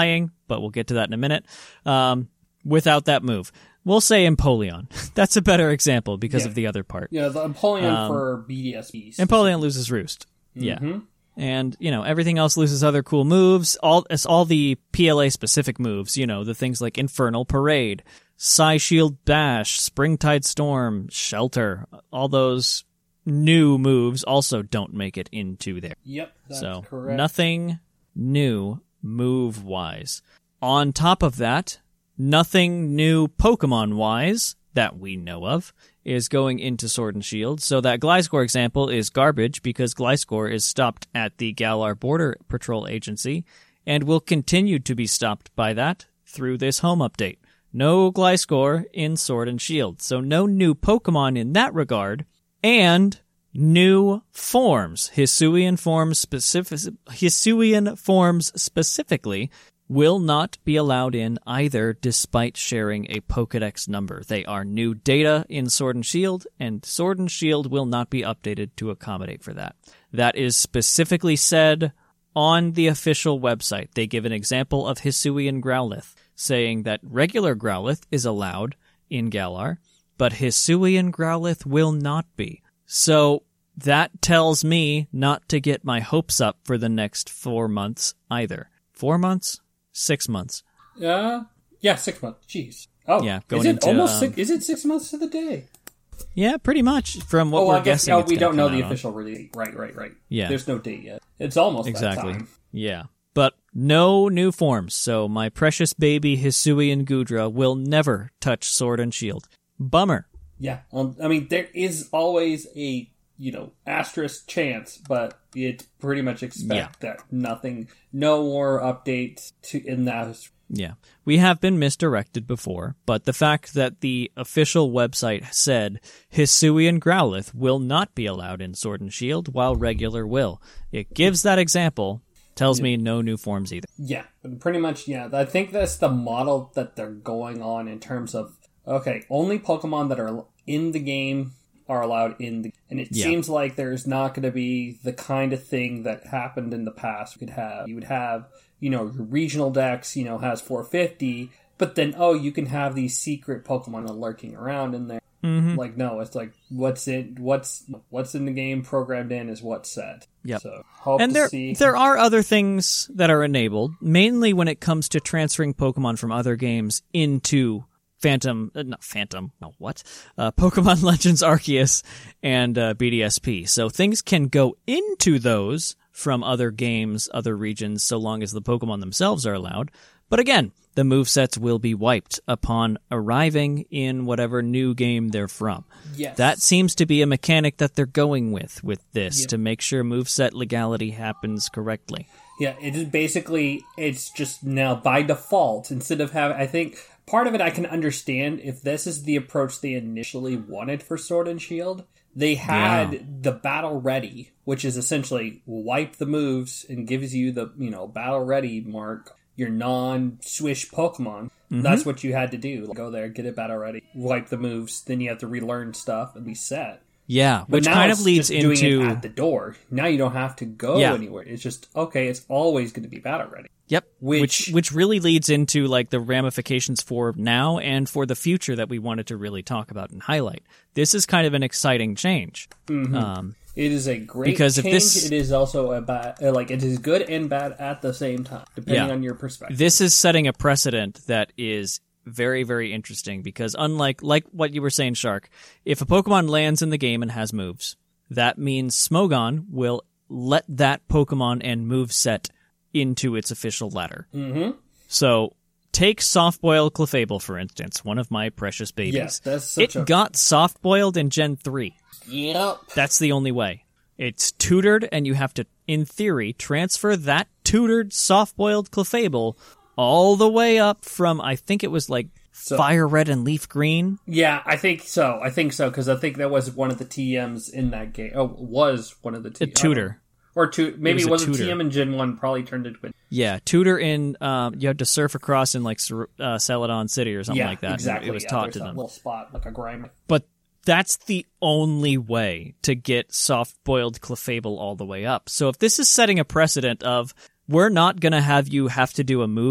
[SPEAKER 6] but we'll get to that in a minute. Um, without that move. We'll say Empoleon. That's a better example because
[SPEAKER 7] yeah.
[SPEAKER 6] of the other part.
[SPEAKER 7] Yeah, the Empoleon
[SPEAKER 6] um,
[SPEAKER 7] for B D S P.
[SPEAKER 6] Empoleon loses Roost.
[SPEAKER 7] Mm-hmm.
[SPEAKER 6] Yeah. And, you know, everything else loses other cool moves. All it's all the P L A-specific moves, you know, the things like Infernal Parade, Psy-Shield Bash, Springtide Storm, Shelter. All those new moves also don't make it into there.
[SPEAKER 7] Yep, that's
[SPEAKER 6] so,
[SPEAKER 7] correct.
[SPEAKER 6] Nothing new move-wise. On top of that, nothing new Pokemon-wise that we know of is going into Sword and Shield. So that Gliscor example is garbage because Gliscor is stopped at the Galar Border Patrol Agency and will continue to be stopped by that through this home update. No Gliscor in Sword and Shield. So no new Pokemon in that regard, and new forms. Hisuian forms specific Hisuian forms specifically will not be allowed in either, despite sharing a Pokedex number. They are new data in Sword and Shield, and Sword and Shield will not be updated to accommodate for that. That is specifically said on the official website. They give an example of Hisuian Growlithe, saying that regular Growlithe is allowed in Galar, but Hisuian Growlithe will not be. So that tells me not to get my hopes up for the next four months either. Four months? Six months.
[SPEAKER 7] Uh, yeah, six months. Jeez. Oh,
[SPEAKER 6] yeah, going
[SPEAKER 7] is it
[SPEAKER 6] into,
[SPEAKER 7] almost
[SPEAKER 6] um,
[SPEAKER 7] six? Is it six months to the day?
[SPEAKER 6] Yeah, pretty much. From what
[SPEAKER 7] oh,
[SPEAKER 6] we're
[SPEAKER 7] I guess,
[SPEAKER 6] guessing,
[SPEAKER 7] oh,
[SPEAKER 6] it's
[SPEAKER 7] we don't know
[SPEAKER 6] come
[SPEAKER 7] the
[SPEAKER 6] out
[SPEAKER 7] official release. Right, right, right.
[SPEAKER 6] Yeah,
[SPEAKER 7] there's no date yet. It's almost
[SPEAKER 6] exactly.
[SPEAKER 7] That time.
[SPEAKER 6] Yeah, but no new forms. So my precious baby Hisuian Gudra will never touch Sword and Shield. Bummer.
[SPEAKER 7] Yeah, um, I mean there is always a you know asterisk chance, but it pretty much expect
[SPEAKER 6] yeah.
[SPEAKER 7] that nothing, no more updates to in that.
[SPEAKER 6] Yeah, we have been misdirected before, but the fact that the official website said Hisuian Growlithe will not be allowed in Sword and Shield, while regular will. It gives that example, tells yeah. me no new forms either.
[SPEAKER 7] Yeah, pretty much, yeah. I think that's the model that they're going on in terms of, okay, only Pokemon that are in the game are allowed in the and it yeah. seems like there's not going to be the kind of thing that happened in the past. You could have, you would have, you know, your regional dex, you know, has four fifty, but then, oh, you can have these secret Pokemon lurking around in there.
[SPEAKER 6] Mm-hmm.
[SPEAKER 7] Like, no, it's like, what's in, what's, what's in the game programmed in is what's set.
[SPEAKER 6] Yep.
[SPEAKER 7] So, hope
[SPEAKER 6] and
[SPEAKER 7] to
[SPEAKER 6] there,
[SPEAKER 7] see.
[SPEAKER 6] there are other things that are enabled, mainly when it comes to transferring Pokemon from other games into Phantom, uh, not Phantom, no, what? Uh, Pokemon Legends Arceus and uh, B D S P. So things can go into those from other games, other regions, so long as the Pokemon themselves are allowed. But again, the movesets will be wiped upon arriving in whatever new game they're from.
[SPEAKER 7] Yes.
[SPEAKER 6] That seems to be a mechanic that they're going with, with this,
[SPEAKER 7] yep.
[SPEAKER 6] to make sure moveset legality happens correctly.
[SPEAKER 7] Yeah, it is basically, it's just now by default, instead of having, I think, part of it I can understand if this is the approach they initially wanted for Sword and Shield. They had yeah. the battle ready, which is essentially wipe the moves and gives you the, you know, battle ready mark, your non-swish Pokemon. Mm-hmm. That's what you had to do. Like, go there, get it battle ready, wipe the moves, then you have to relearn stuff and be set.
[SPEAKER 6] Yeah,
[SPEAKER 7] but
[SPEAKER 6] which
[SPEAKER 7] now
[SPEAKER 6] kind
[SPEAKER 7] it's
[SPEAKER 6] of leads
[SPEAKER 7] just doing
[SPEAKER 6] into
[SPEAKER 7] it at the door. Now you don't have to go
[SPEAKER 6] yeah.
[SPEAKER 7] anywhere. It's just, okay, it's always going to be battle ready.
[SPEAKER 6] Yep,
[SPEAKER 7] which,
[SPEAKER 6] which which really leads into like the ramifications for now and for the future that we wanted to really talk about and highlight. This is kind of an exciting change.
[SPEAKER 7] Mm-hmm.
[SPEAKER 6] Um,
[SPEAKER 7] it is a great
[SPEAKER 6] because
[SPEAKER 7] change.
[SPEAKER 6] If this,
[SPEAKER 7] it is also a bad, like it is good and bad at the same time, depending
[SPEAKER 6] yeah.
[SPEAKER 7] on your perspective.
[SPEAKER 6] This is setting a precedent that is very, very interesting because unlike like what you were saying, Shark, if a Pokemon lands in the game and has moves, that means Smogon will let that Pokemon and moveset into its official ladder.
[SPEAKER 7] Mm-hmm.
[SPEAKER 6] So, take Soft-Boiled Clefable, for instance, one of my precious babies.
[SPEAKER 7] Yes, that's such
[SPEAKER 6] it
[SPEAKER 7] a...
[SPEAKER 6] got soft-boiled in Gen three.
[SPEAKER 7] Yep.
[SPEAKER 6] That's the only way. It's tutored, and you have to, in theory, transfer that tutored soft-boiled Clefable all the way up from, I think it was like so, Fire Red and Leaf Green.
[SPEAKER 7] Yeah, I think so. I think so, because I think that was one of the T Ms in that game. Oh, was one of the T Ms.
[SPEAKER 6] A tutor.
[SPEAKER 7] Or two, maybe it was,
[SPEAKER 6] it was
[SPEAKER 7] a, a T M in Gen one, probably turned into it.
[SPEAKER 6] Yeah, tutor in, um, you had to surf across in like uh, Celadon City or something
[SPEAKER 7] yeah,
[SPEAKER 6] like that.
[SPEAKER 7] Exactly.
[SPEAKER 6] It was
[SPEAKER 7] yeah,
[SPEAKER 6] taught to
[SPEAKER 7] that
[SPEAKER 6] them.
[SPEAKER 7] Little spot, like a grimer.
[SPEAKER 6] But that's the only way to get soft-boiled Clefable all the way up. So if this is setting a precedent of, we're not going to have you have to do a move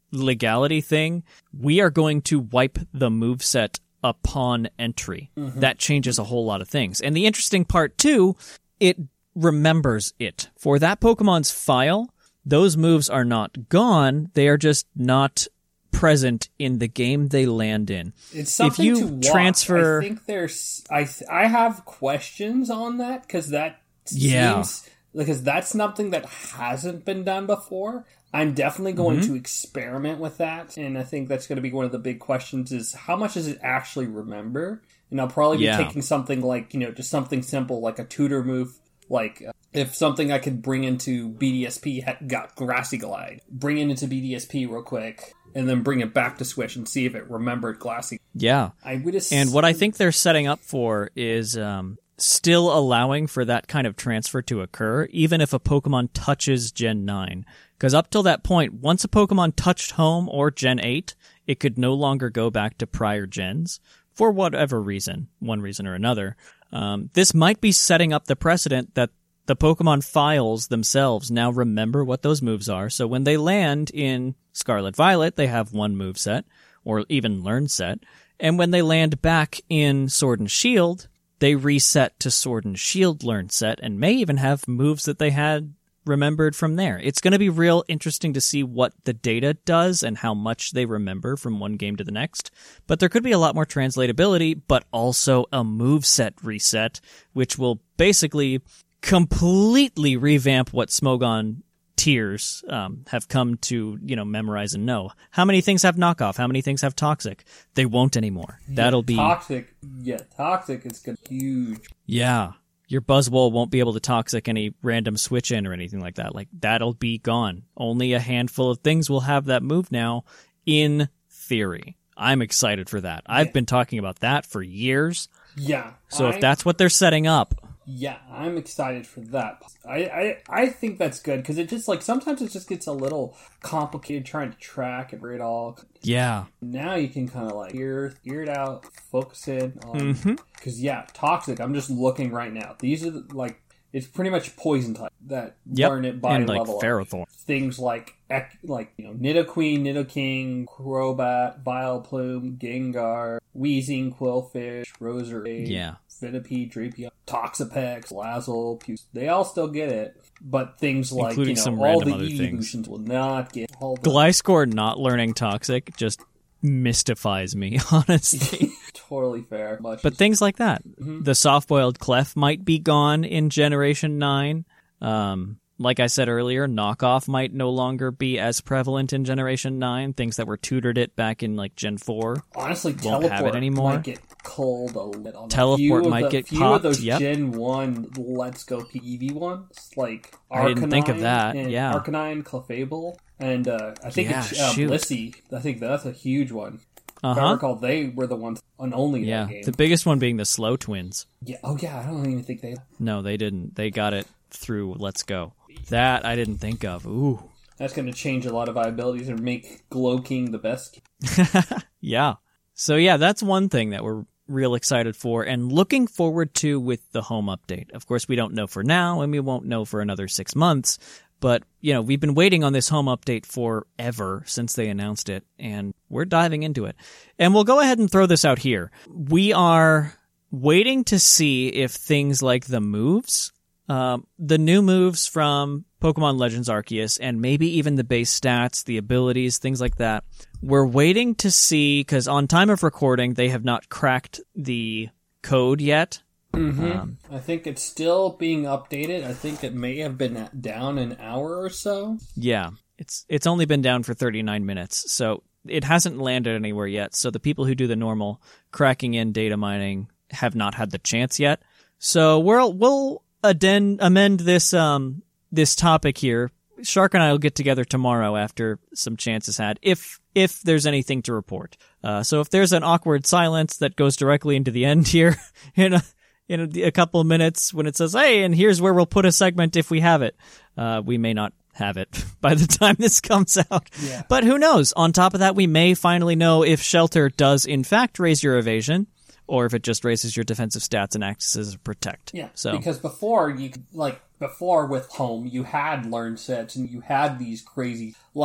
[SPEAKER 6] legality thing, we are going to wipe the moveset upon entry. Mm-hmm. That changes a whole lot of things. And the interesting part, too, it remembers it. For that Pokemon's file, those moves are not gone. They are just not present in the game they land in.
[SPEAKER 7] It's something
[SPEAKER 6] if you
[SPEAKER 7] to watch.
[SPEAKER 6] transfer...
[SPEAKER 7] I think there's... I I have questions on that, because that
[SPEAKER 6] yeah.
[SPEAKER 7] seems... Because that's something that hasn't been done before. I'm definitely going
[SPEAKER 6] mm-hmm.
[SPEAKER 7] to experiment with that, and I think that's going to be one of the big questions is how much does it actually remember? And I'll probably be
[SPEAKER 6] yeah.
[SPEAKER 7] taking something like, you know, just something simple like a tutor move, like uh, if something I could bring into B D S P ha- got Grassy Glide, bring it into B D S P real quick, and then bring it back to Switch and see if it remembered Glassy.
[SPEAKER 6] Yeah.
[SPEAKER 7] I would ass-
[SPEAKER 6] and what I think they're setting up for is... Um, still allowing for that kind of transfer to occur, even if a Pokemon touches Gen nine. Because up till that point, once a Pokemon touched home or Gen eight, it could no longer go back to prior gens, for whatever reason, one reason or another. Um, this might be setting up the precedent that the Pokemon files themselves now remember what those moves are, so when they land in Scarlet Violet, they have one move set, or even learn set, and when they land back in Sword and Shield, they reset to Sword and Shield learn set and may even have moves that they had remembered from there. It's going to be real interesting to see what the data does and how much they remember from one game to the next. But there could be a lot more translatability, but also a moveset reset, which will basically completely revamp what Smogon tiers um, have come to, you know, memorize and know. How many things have knockoff? How many things have toxic? They won't anymore. That'll
[SPEAKER 7] yeah,
[SPEAKER 6] be...
[SPEAKER 7] Toxic. Yeah, toxic is gonna be huge.
[SPEAKER 6] Yeah. Your Buzzwole won't be able to toxic any random switch in or anything like that. Like, that'll be gone. Only a handful of things will have that move now, in theory. I'm excited for that. I've
[SPEAKER 7] yeah.
[SPEAKER 6] been talking about that for years.
[SPEAKER 7] Yeah.
[SPEAKER 6] So
[SPEAKER 7] I...
[SPEAKER 6] if that's what they're setting up...
[SPEAKER 7] Yeah, I'm excited for that. I, I, I think that's good, because it just, like, sometimes it just gets a little complicated trying to track and read it all.
[SPEAKER 6] Yeah.
[SPEAKER 7] Now you can kind of, like, hear, hear it out, focus in on...
[SPEAKER 6] Mm-hmm.
[SPEAKER 7] Because, yeah, Toxic, I'm just looking right now. These are, the, like, it's pretty much poison type that
[SPEAKER 6] yep.
[SPEAKER 7] learn it by
[SPEAKER 6] and, like,
[SPEAKER 7] level.
[SPEAKER 6] Ferrothorn.
[SPEAKER 7] Things like, like, you know, Nidoqueen, Nidoking, Crobat, Vileplume, Gengar, Weezing, Quillfish, Roserade.
[SPEAKER 6] Yeah.
[SPEAKER 7] Venipede, Drapion, Toxapex, Lazzle, Puce, they all still get it, but things like,
[SPEAKER 6] including
[SPEAKER 7] you know,
[SPEAKER 6] some
[SPEAKER 7] all
[SPEAKER 6] random
[SPEAKER 7] the
[SPEAKER 6] other
[SPEAKER 7] evolutions will not get all the...
[SPEAKER 6] Gliscor not learning Toxic just mystifies me, honestly.
[SPEAKER 7] Totally fair. Much
[SPEAKER 6] but
[SPEAKER 7] as...
[SPEAKER 6] things like that.
[SPEAKER 7] Mm-hmm.
[SPEAKER 6] The soft-boiled Clef might be gone in Generation nine. Um, like I said earlier, knockoff might no longer be as prevalent in Generation nine. Things that were tutored it back in, like, Gen four
[SPEAKER 7] honestly,
[SPEAKER 6] won't
[SPEAKER 7] Teleport
[SPEAKER 6] have it anymore.
[SPEAKER 7] might get cold a little.
[SPEAKER 6] Teleport might
[SPEAKER 7] the,
[SPEAKER 6] get
[SPEAKER 7] few
[SPEAKER 6] popped,
[SPEAKER 7] of those
[SPEAKER 6] yep.
[SPEAKER 7] Gen one Let's Go P E V ones, like Arcanine,
[SPEAKER 6] I didn't think of that,
[SPEAKER 7] and
[SPEAKER 6] yeah.
[SPEAKER 7] Arcanine, Clefable, and uh, I think
[SPEAKER 6] yeah,
[SPEAKER 7] it's uh,
[SPEAKER 6] shoot.
[SPEAKER 7] Blissey. I think that's a huge one.
[SPEAKER 6] Uh-huh.
[SPEAKER 7] If I recall, they were the ones on only
[SPEAKER 6] yeah,
[SPEAKER 7] that game.
[SPEAKER 6] the biggest one being the Slow Twins.
[SPEAKER 7] Yeah. Oh, yeah. I don't even think they...
[SPEAKER 6] No, they didn't. They got it through Let's Go. That I didn't think of. Ooh.
[SPEAKER 7] That's going to change a lot of viabilities and make Glowking the best.
[SPEAKER 6] Yeah. So, yeah, that's one thing that we're real excited for and looking forward to with the home update. Of course, we don't know for now, and we won't know for another six months. But, you know, we've been waiting on this home update forever since they announced it, and we're diving into it. And we'll go ahead and throw this out here. We are waiting to see if things like the moves, um, the new moves from Pokemon Legends Arceus, and maybe even the base stats, the abilities, things like that, we're waiting to see, because on time of recording, they have not cracked the code yet.
[SPEAKER 7] Mm-hmm.
[SPEAKER 6] Um,
[SPEAKER 7] I think it's still being updated. I think it may have been down an hour or so.
[SPEAKER 6] Yeah, it's it's only been down for thirty-nine minutes, so it hasn't landed anywhere yet. So the people who do the normal cracking in data mining have not had the chance yet. So we'll we'll aden- amend this um this topic here. Shark and I will get together tomorrow after some chances had, if if there's anything to report. Uh, so if there's an awkward silence that goes directly into the end here, in a, in a, a couple of minutes when it says, hey, and here's where we'll put a segment if we have it, uh, we may not have it by the time this comes out.
[SPEAKER 7] Yeah.
[SPEAKER 6] But who knows? On top of that, we may finally know if Shelter does in fact raise your evasion, or if it just raises your defensive stats and acts as a protect.
[SPEAKER 7] Yeah,
[SPEAKER 6] so
[SPEAKER 7] because before, you like, before with Home, you had learn sets and you had these crazy, like,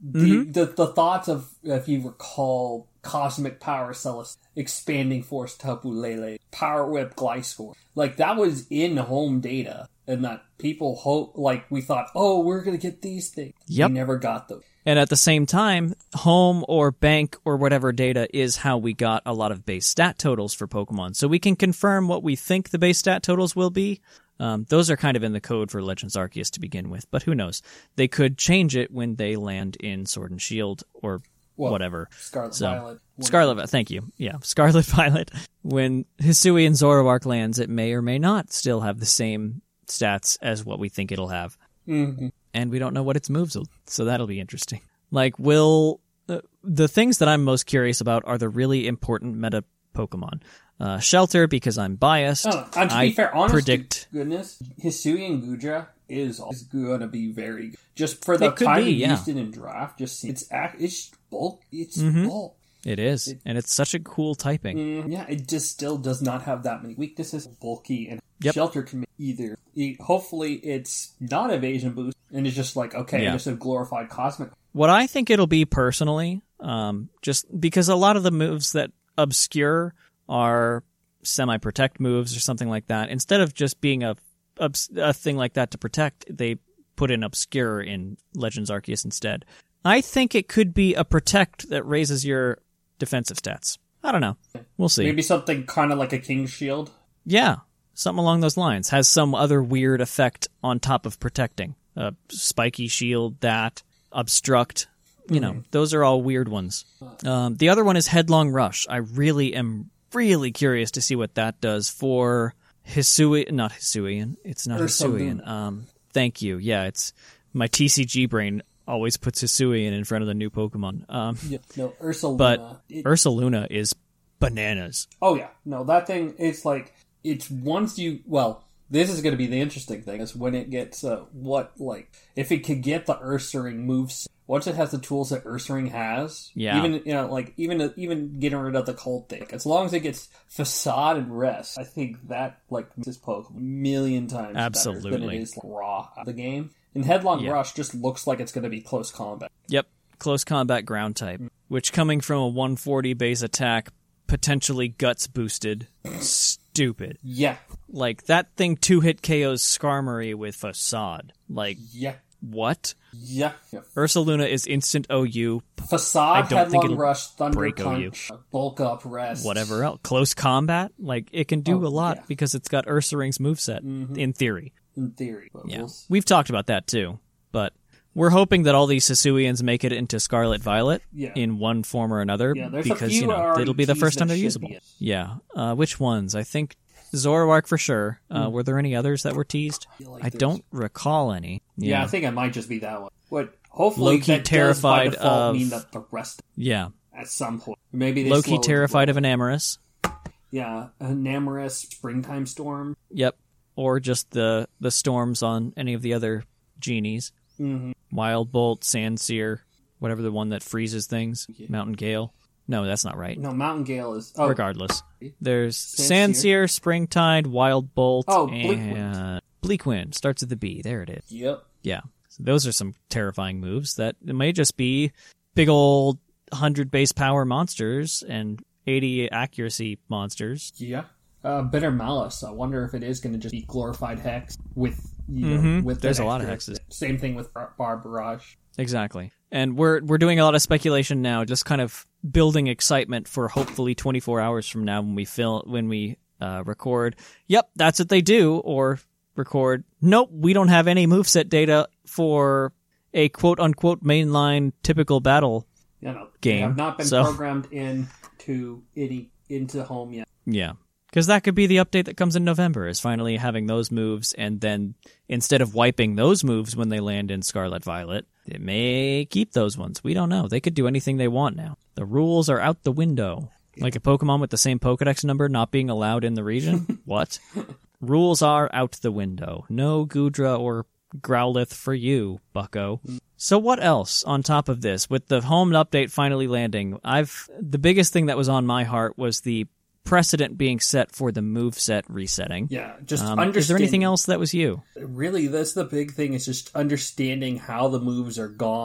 [SPEAKER 7] the,
[SPEAKER 6] Mm-hmm.
[SPEAKER 7] the the thoughts of, if you recall, Cosmic Power Celis, Expanding Force Tapu Lele, Power Whip Gliscor, like that was in home data, and that people hope, like we thought, oh, we're gonna get these things.
[SPEAKER 6] Yep.
[SPEAKER 7] We never got them.
[SPEAKER 6] And at the same time, home or bank or whatever data is how we got a lot of base stat totals for Pokemon. So we can confirm what we think the base stat totals will be. Um, those are kind of in the code for Legends Arceus to begin with, but who knows? They could change it when they land in Sword and Shield or
[SPEAKER 7] Well,
[SPEAKER 6] whatever.
[SPEAKER 7] Scarlet
[SPEAKER 6] So,
[SPEAKER 7] Violet.
[SPEAKER 6] Scarlet, thank you. Yeah, Scarlet Violet. When Hisui and Zoroark lands, it may or may not still have the same stats as what we think it'll have.
[SPEAKER 7] Mm-hmm.
[SPEAKER 6] And we don't know what its moves will, so that'll be interesting. Like, will... Uh, the things that I'm most curious about are the really important meta Pokemon. Uh, Shelter, because I'm biased.
[SPEAKER 7] Oh, and to
[SPEAKER 6] I
[SPEAKER 7] be fair, honest
[SPEAKER 6] predict...
[SPEAKER 7] to goodness, Hisui and Gudra is, is going to be very good. Just for the
[SPEAKER 6] It could
[SPEAKER 7] time
[SPEAKER 6] be,
[SPEAKER 7] we
[SPEAKER 6] yeah.
[SPEAKER 7] used it in draft, just it's act, it's bulk, it's
[SPEAKER 6] Mhm.
[SPEAKER 7] bulk.
[SPEAKER 6] It is,
[SPEAKER 7] It-
[SPEAKER 6] and it's such a cool typing.
[SPEAKER 7] Mm, yeah, it just still does not have that many weaknesses. Bulky and
[SPEAKER 6] Yep.
[SPEAKER 7] Shelter can make either. E- Hopefully, it's not evasion boost, and it's just like okay,
[SPEAKER 6] Yeah.
[SPEAKER 7] just a glorified cosmic.
[SPEAKER 6] What I think it'll be personally, um, just because a lot of the moves that obscure are semi-protect moves or something like that. Instead of just being a, obs- a thing like that to protect, they put in obscure in Legends Arceus instead. I think it could be a protect that raises your defensive stats. I don't know. We'll see.
[SPEAKER 7] Maybe something kind of like a King's Shield.
[SPEAKER 6] Yeah, something along those lines. Has some other weird effect on top of protecting. A spiky shield, that, obstruct. You know, those are all weird ones. Um, the other one is Headlong Rush. I really am really curious to see what that does for Hisui. Not Hisuian. It's not
[SPEAKER 7] Ursaluna.
[SPEAKER 6] Hisuian. Um, thank you. Yeah, it's my T C G brain always puts Hisuian in front of the new Pokemon. Um,
[SPEAKER 7] Yeah, no, Ursaluna.
[SPEAKER 6] but
[SPEAKER 7] It-
[SPEAKER 6] Ursaluna is bananas.
[SPEAKER 7] Oh yeah, no, that thing. It's like it's once you. Well, this is going to be the interesting thing is when it gets uh, what like if it could get the Ursaring moves. Once it has the tools that Ursaring has,
[SPEAKER 6] Yeah.
[SPEAKER 7] Even you know, like even even getting rid of the cult thing, as long as it gets facade and rest, I think that like makes this Pokemon a million times better than
[SPEAKER 6] Absolutely.
[SPEAKER 7] it is like, raw out of the game. And Headlong
[SPEAKER 6] Yeah.
[SPEAKER 7] Rush just looks like it's going to be close combat.
[SPEAKER 6] Yep, close combat ground type, which coming from a one forty base attack, potentially guts boosted, stupid.
[SPEAKER 7] Yeah,
[SPEAKER 6] Like, that thing two-hit K Os Skarmory with Facade. Like,
[SPEAKER 7] yeah,
[SPEAKER 6] what?
[SPEAKER 7] yeah. yeah.
[SPEAKER 6] Ursaluna is instant O U,
[SPEAKER 7] Facade,
[SPEAKER 6] I don't think
[SPEAKER 7] Headlong
[SPEAKER 6] it'll
[SPEAKER 7] Rush, Thunder
[SPEAKER 6] break O U.
[SPEAKER 7] Punch, Bulk Up, Rest.
[SPEAKER 6] whatever else. Close combat? Like, it can do
[SPEAKER 7] Oh,
[SPEAKER 6] a lot
[SPEAKER 7] yeah.
[SPEAKER 6] because it's got Ursaring's moveset, in theory.
[SPEAKER 7] In theory. But
[SPEAKER 6] Yeah.
[SPEAKER 7] we'll see.
[SPEAKER 6] We've talked about that, too. But we're hoping that all these Hisuians make it into Scarlet Violet
[SPEAKER 7] Yeah.
[SPEAKER 6] in one form or another,
[SPEAKER 7] Yeah, there's a
[SPEAKER 6] because,
[SPEAKER 7] few
[SPEAKER 6] you know,
[SPEAKER 7] already
[SPEAKER 6] it'll be the
[SPEAKER 7] teased
[SPEAKER 6] first
[SPEAKER 7] that
[SPEAKER 6] time they're
[SPEAKER 7] should
[SPEAKER 6] usable.
[SPEAKER 7] be it.
[SPEAKER 6] Yeah. Uh, which ones? I think Zoroark for sure. Uh,
[SPEAKER 7] Hmm.
[SPEAKER 6] Were there any others that were teased?
[SPEAKER 7] feel like
[SPEAKER 6] I
[SPEAKER 7] there's-
[SPEAKER 6] don't recall any.
[SPEAKER 7] Yeah.
[SPEAKER 6] Yeah.
[SPEAKER 7] I think it might just be that one. What? Hopefully,
[SPEAKER 6] Low-key
[SPEAKER 7] that
[SPEAKER 6] terrified
[SPEAKER 7] does by default
[SPEAKER 6] of-
[SPEAKER 7] mean that the rest
[SPEAKER 6] Yeah.
[SPEAKER 7] at some point. Maybe they
[SPEAKER 6] Low-key
[SPEAKER 7] slow it
[SPEAKER 6] terrified
[SPEAKER 7] down.
[SPEAKER 6] of an Amorous.
[SPEAKER 7] Yeah, a Namorous, Springtime Storm.
[SPEAKER 6] Yep. Or just the, the storms on any of the other genies.
[SPEAKER 7] Mm-hmm.
[SPEAKER 6] Wild Bolt, Sandsear, whatever the one that freezes things. Mountain Gale. No, that's not right.
[SPEAKER 7] No, Mountain Gale is. Oh,
[SPEAKER 6] Regardless. There's
[SPEAKER 7] Sandsear.
[SPEAKER 6] Sandsear, Springtide, Wild Bolt,
[SPEAKER 7] Oh,
[SPEAKER 6] and Bleakwind. Starts with the B. There it is.
[SPEAKER 7] Yep.
[SPEAKER 6] Yeah. So those are some terrifying moves that it may just be big old one hundred base power monsters and eighty accuracy monsters.
[SPEAKER 7] Yeah. Uh, Bitter Malice. I wonder if it is going to just be glorified Hex with you know
[SPEAKER 6] Mhm.
[SPEAKER 7] with
[SPEAKER 6] There's
[SPEAKER 7] the
[SPEAKER 6] a lot of
[SPEAKER 7] extra-
[SPEAKER 6] hexes.
[SPEAKER 7] Same thing with Bar- Barbarage.
[SPEAKER 6] Exactly. And we're we're doing a lot of speculation now, just kind of building excitement for hopefully twenty-four hours from now when we film when we uh, record. Yep, that's what they do. Or record. Nope, we don't have any moveset data for a quote unquote mainline typical battle.
[SPEAKER 7] You know,
[SPEAKER 6] Game,
[SPEAKER 7] they have not been
[SPEAKER 6] so-
[SPEAKER 7] programmed in to any into home yet.
[SPEAKER 6] Yeah. Because that could be the update that comes in November, is finally having those moves, and then instead of wiping those moves when they land in Scarlet Violet, they may keep those ones. We don't know. They could do anything they want now. The rules are out the window. Like a Pokemon with the same Pokedex number not being allowed in the region? What? Rules are out the window. No Gudra or Growlithe for you, bucko. So what else on top of this? With the home update finally landing, I've the biggest thing that was on my heart was the precedent being set for the moveset resetting.
[SPEAKER 7] Yeah, just
[SPEAKER 6] Um,
[SPEAKER 7] understand.
[SPEAKER 6] is there anything else that was you?
[SPEAKER 7] Really, that's the big thing. Is just understanding how the moves are gone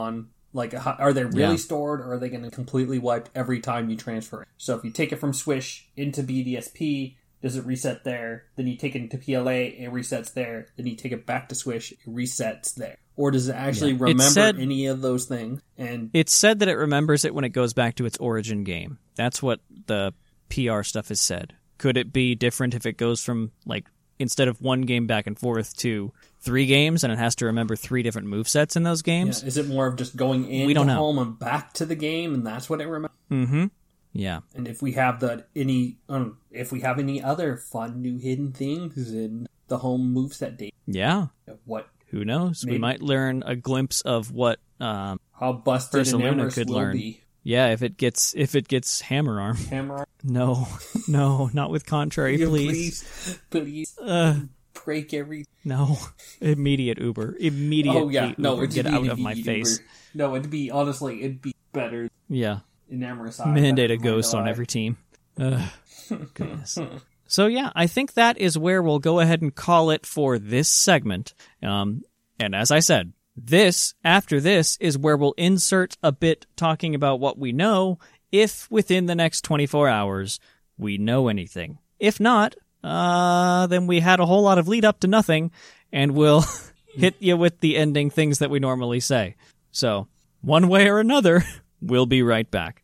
[SPEAKER 7] Like, how, are they really
[SPEAKER 6] Yeah.
[SPEAKER 7] stored, or are they going to completely wiped every time you transfer it? So if you take it from Swish into B D S P, does it reset there? Then you take it into P L A, it resets there. Then you take it back to Swish, it resets there. Or does it actually
[SPEAKER 6] Yeah. It
[SPEAKER 7] remember
[SPEAKER 6] said-
[SPEAKER 7] any of those things? And
[SPEAKER 6] It's said that it remembers it when it goes back to its origin game. That's what the P R stuff has said. Could it be different if it goes from, like, instead of one game back and forth to three games, and it has to remember three different movesets in those games?
[SPEAKER 7] yeah, is it more of just going into
[SPEAKER 6] We don't know.
[SPEAKER 7] home and back to the game, and that's what it remembers?
[SPEAKER 6] Mm-hmm. Yeah.
[SPEAKER 7] And if we have the any, um, if we have any other fun new hidden things in the home moveset data,
[SPEAKER 6] Yeah.
[SPEAKER 7] what
[SPEAKER 6] Who knows?
[SPEAKER 7] Maybe.
[SPEAKER 6] We might learn a glimpse of what um,
[SPEAKER 7] how busted an
[SPEAKER 6] Ursaluna
[SPEAKER 7] Emrys
[SPEAKER 6] could
[SPEAKER 7] will
[SPEAKER 6] learn.
[SPEAKER 7] be.
[SPEAKER 6] Yeah, if it gets if it gets hammer arm.
[SPEAKER 7] Hammer,
[SPEAKER 6] No, no, not with contrary,
[SPEAKER 7] Yeah,
[SPEAKER 6] please.
[SPEAKER 7] please, please
[SPEAKER 6] Uh,
[SPEAKER 7] break every.
[SPEAKER 6] no, immediate Uber, immediate.
[SPEAKER 7] Oh yeah, no,
[SPEAKER 6] Uber.
[SPEAKER 7] it'd
[SPEAKER 6] Get
[SPEAKER 7] be
[SPEAKER 6] out
[SPEAKER 7] an
[SPEAKER 6] of my
[SPEAKER 7] immediate
[SPEAKER 6] face.
[SPEAKER 7] Uber. No, it'd be honestly, it'd be better
[SPEAKER 6] Yeah,
[SPEAKER 7] in Emrys.
[SPEAKER 6] mandate a ghost on every team. Ugh, goodness. So yeah, I think that is where we'll go ahead and call it for this segment. Um, and as I said, this after this is where we'll insert a bit talking about what we know, if within the next twenty-four hours we know anything. If not, uh, then we had a whole lot of lead up to nothing, and we'll hit you with the ending things that we normally say. So, one way or another, we'll be right back.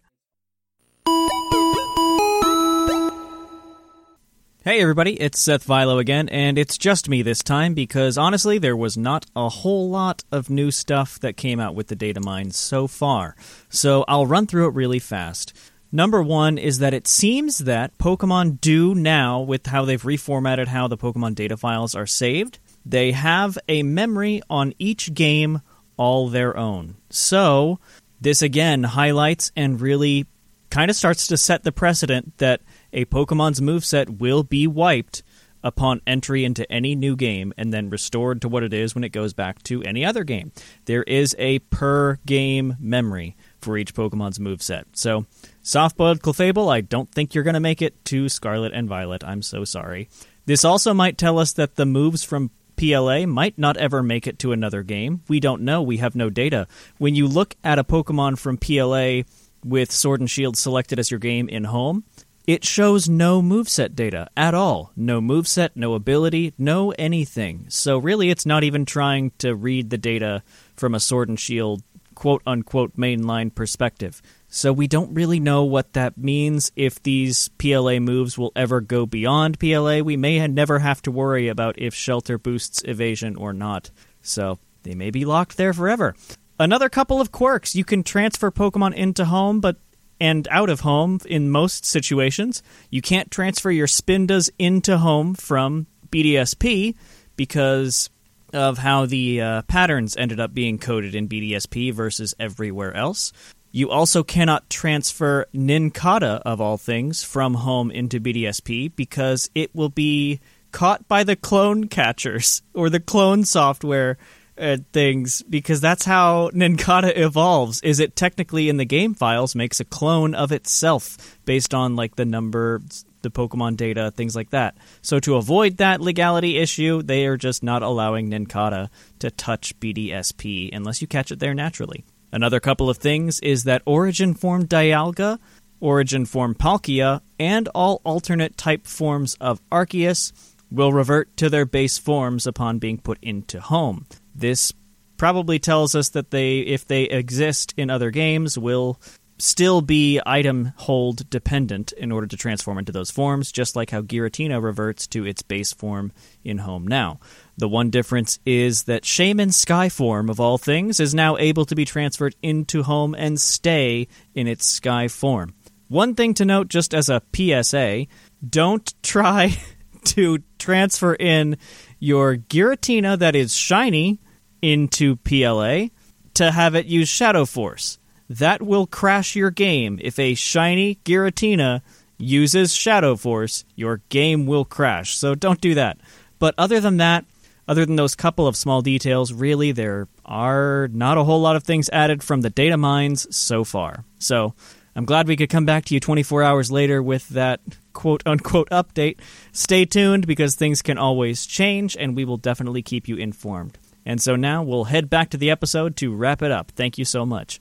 [SPEAKER 6] Hey everybody, it's Seth Vilo again, and it's just me this time because honestly there was not a whole lot of new stuff that came out with the data mines so far. So I'll run through it really fast. Number one is that it seems that Pokemon do now, with how they've reformatted how the Pokemon data files are saved, they have a memory on each game all their own. So this again highlights and really kind of starts to set the precedent that a Pokemon's moveset will be wiped upon entry into any new game and then restored to what it is when it goes back to any other game. There is a per-game memory for each Pokemon's moveset. So, Soft-Boiled Clefable, I don't think you're going to make it to Scarlet and Violet. I'm so sorry. This also might tell us that the moves from P L A might not ever make it to another game. We don't know. We have no data. When you look at a Pokemon from P L A with Sword and Shield selected as your game in home, it shows no moveset data at all. No moveset, no ability, no anything. So really it's not even trying to read the data from a Sword and Shield quote-unquote mainline perspective. So we don't really know what that means. If these P L A moves will ever go beyond P L A, we may never have to worry about if Shelter boosts evasion or not. So they may be locked there forever. Another couple of quirks. You can transfer Pokemon into home, but and out of home in most situations. You can't transfer your Spindas into home from B D S P because of how the uh, patterns ended up being coded in B D S P versus everywhere else. You also cannot transfer Nincada, of all things, from home into B D S P because it will be caught by the clone catchers or the clone software Uh, things, because that's how Nincada evolves. Is it technically in the game files makes a clone of itself based on like the number, the Pokemon data, things like that. So to avoid that legality issue, they are just not allowing Nincada to touch B D S P unless you catch it there naturally. Another couple of things is that Origin Form Dialga, Origin Form Palkia, and all alternate type forms of Arceus will revert to their base forms upon being put into home. This probably tells us that they, if they exist in other games, will still be item hold dependent in order to transform into those forms, just like how Giratina reverts to its base form in home now. The one difference is that Shaman Sky form, of all things, is now able to be transferred into home and stay in its Sky form. One thing to note, just as a P S A, don't try to transfer in your Giratina that is shiny into P L A to have it use Shadow Force. That will crash your game. If a shiny Giratina uses Shadow Force, your game will crash. So don't do that. But other than that, other than those couple of small details, really there are not a whole lot of things added from the data mines so far. So I'm glad we could come back to you twenty-four hours later with that quote-unquote update. Stay tuned because things can always change, and we will definitely keep you informed. And so now we'll head back to the episode to wrap it up. Thank you so much.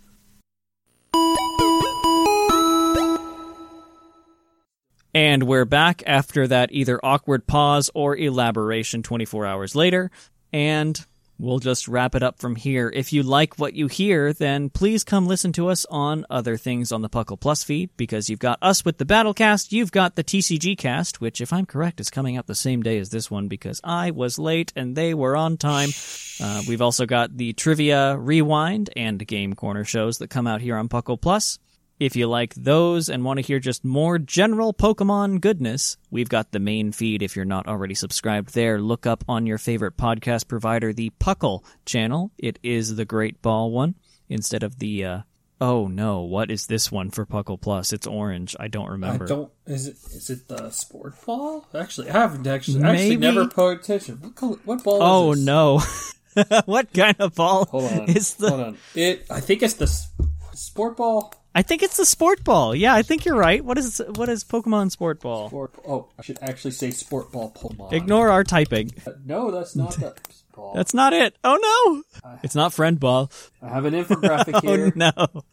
[SPEAKER 6] And we're back after that either awkward pause or elaboration twenty-four hours later, and we'll just wrap it up from here. If you like what you hear, then please come listen to us on other things on the Puckle Plus feed, because you've got us with the Battlecast, you've got the T C G cast, which, if I'm correct, is coming out the same day as this one because I was late and they were on time. Uh, we've also got the Trivia Rewind and Game Corner shows that come out here on Puckle Plus. If you like those and want to hear just more general Pokemon goodness, we've got the main feed. If you're not already subscribed there, look up on your favorite podcast provider the Puckle channel. It is the Great Ball one instead of the, uh, oh no, what is this one for Puckle Plus? It's orange. I don't remember.
[SPEAKER 7] I don't, is it is it the Sport Ball? Actually, I haven't actually, actually never paid attention. What, color, what ball
[SPEAKER 6] oh,
[SPEAKER 7] is this?
[SPEAKER 6] Oh no. What kind of ball
[SPEAKER 7] hold on,
[SPEAKER 6] is the...
[SPEAKER 7] Hold on. It, I think it's the Sport Ball.
[SPEAKER 6] I think it's the Sport Ball. Yeah, I think you're right. What is what is Pokemon Sport Ball?
[SPEAKER 7] Sport, oh, I should actually say Sport Ball Pokemon.
[SPEAKER 6] Ignore our typing.
[SPEAKER 7] Uh, no, that's not the ball.
[SPEAKER 6] That's not it. Oh no! I, it's not Friend Ball.
[SPEAKER 7] I have an infographic here.
[SPEAKER 6] Oh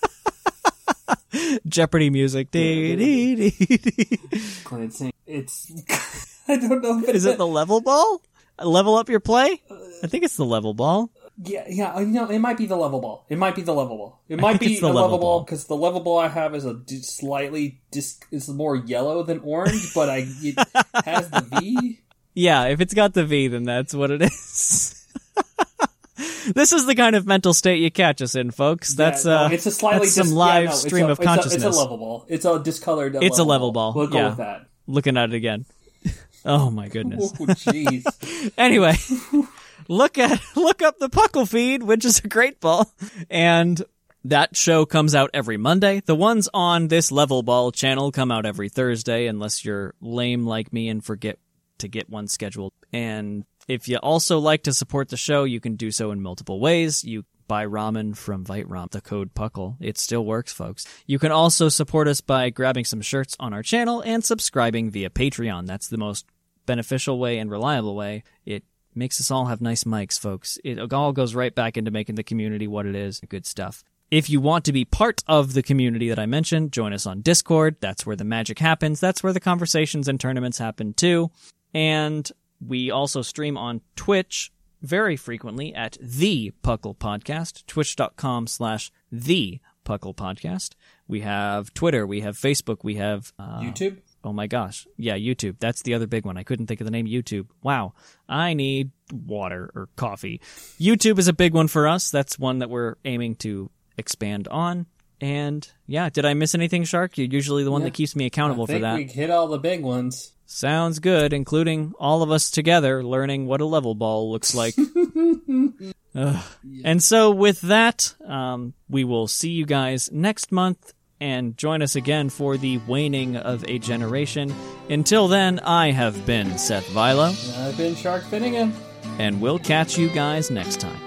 [SPEAKER 6] no! Jeopardy music. Dee, dee, dee, dee.
[SPEAKER 7] Glancing. It's. I don't know. If
[SPEAKER 6] is it the level ball? Level up your play? I think it's the level ball.
[SPEAKER 7] Yeah, yeah, you know, it might be the level ball. It might be the level ball. It might be the, the level ball because the level ball I have is a d- slightly dis- is more yellow than orange, but I it has the V.
[SPEAKER 6] Yeah, if it's got the V, then that's what it is. This is the kind of mental state you catch us in, folks. That's
[SPEAKER 7] yeah, no,
[SPEAKER 6] uh,
[SPEAKER 7] it's a slightly
[SPEAKER 6] that's some
[SPEAKER 7] dis-
[SPEAKER 6] live
[SPEAKER 7] yeah, no,
[SPEAKER 6] stream
[SPEAKER 7] a,
[SPEAKER 6] of consciousness.
[SPEAKER 7] It's a, it's a level ball. It's a discolored. Uh,
[SPEAKER 6] it's
[SPEAKER 7] level
[SPEAKER 6] a level ball.
[SPEAKER 7] ball. We'll go
[SPEAKER 6] yeah.
[SPEAKER 7] with that.
[SPEAKER 6] Looking at it again. Oh my goodness.
[SPEAKER 7] Oh jeez.
[SPEAKER 6] Anyway. Look at look up the Puckle feed, which is a great ball, and that show comes out every Monday. The ones on this Level Ball channel come out every Thursday, unless you're lame like me and forget to get one scheduled. And if you also like to support the show, you can do so in multiple ways. You buy ramen from ViteRamen, the code Puckle. It still works, folks. You can also support us by grabbing some shirts on our channel and subscribing via Patreon. That's the most beneficial way and reliable way. It makes us all have nice mics, folks. It all goes right back into making the community what it is. Good stuff. If you want to be part of the community that I mentioned, join us on Discord. That's where the magic happens. That's where the conversations and tournaments happen too. And we also stream on Twitch very frequently at The Puckle Podcast, twitch.com slash The Puckle Podcast. We have Twitter, we have Facebook, we have... Uh,
[SPEAKER 7] YouTube?
[SPEAKER 6] Oh my gosh. Yeah, YouTube. That's the other big one. I couldn't think of the name YouTube. Wow. I need water or coffee. YouTube is a big one for us. That's one that we're aiming to expand on. And yeah, did I miss anything, Shark? You're usually the one yeah. that keeps me accountable
[SPEAKER 7] I think
[SPEAKER 6] for that.
[SPEAKER 7] We hit all the big ones.
[SPEAKER 6] Sounds good, including all of us together learning what a level ball looks like. yeah. And so with that, um, we will see you guys next month. And join us again for the waning of a generation. Until then, I have been Seth Vilo.
[SPEAKER 7] And I've been Shark Finnegan.
[SPEAKER 6] And we'll catch you guys next time.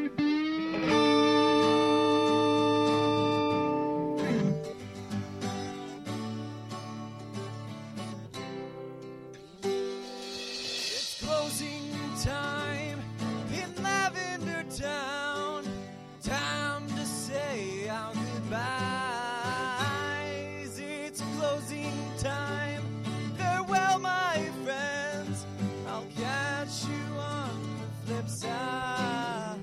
[SPEAKER 10] It's closing time in Lavender Town. Time to say our goodbye. Time. Farewell, my friends. I'll catch you on the flip side.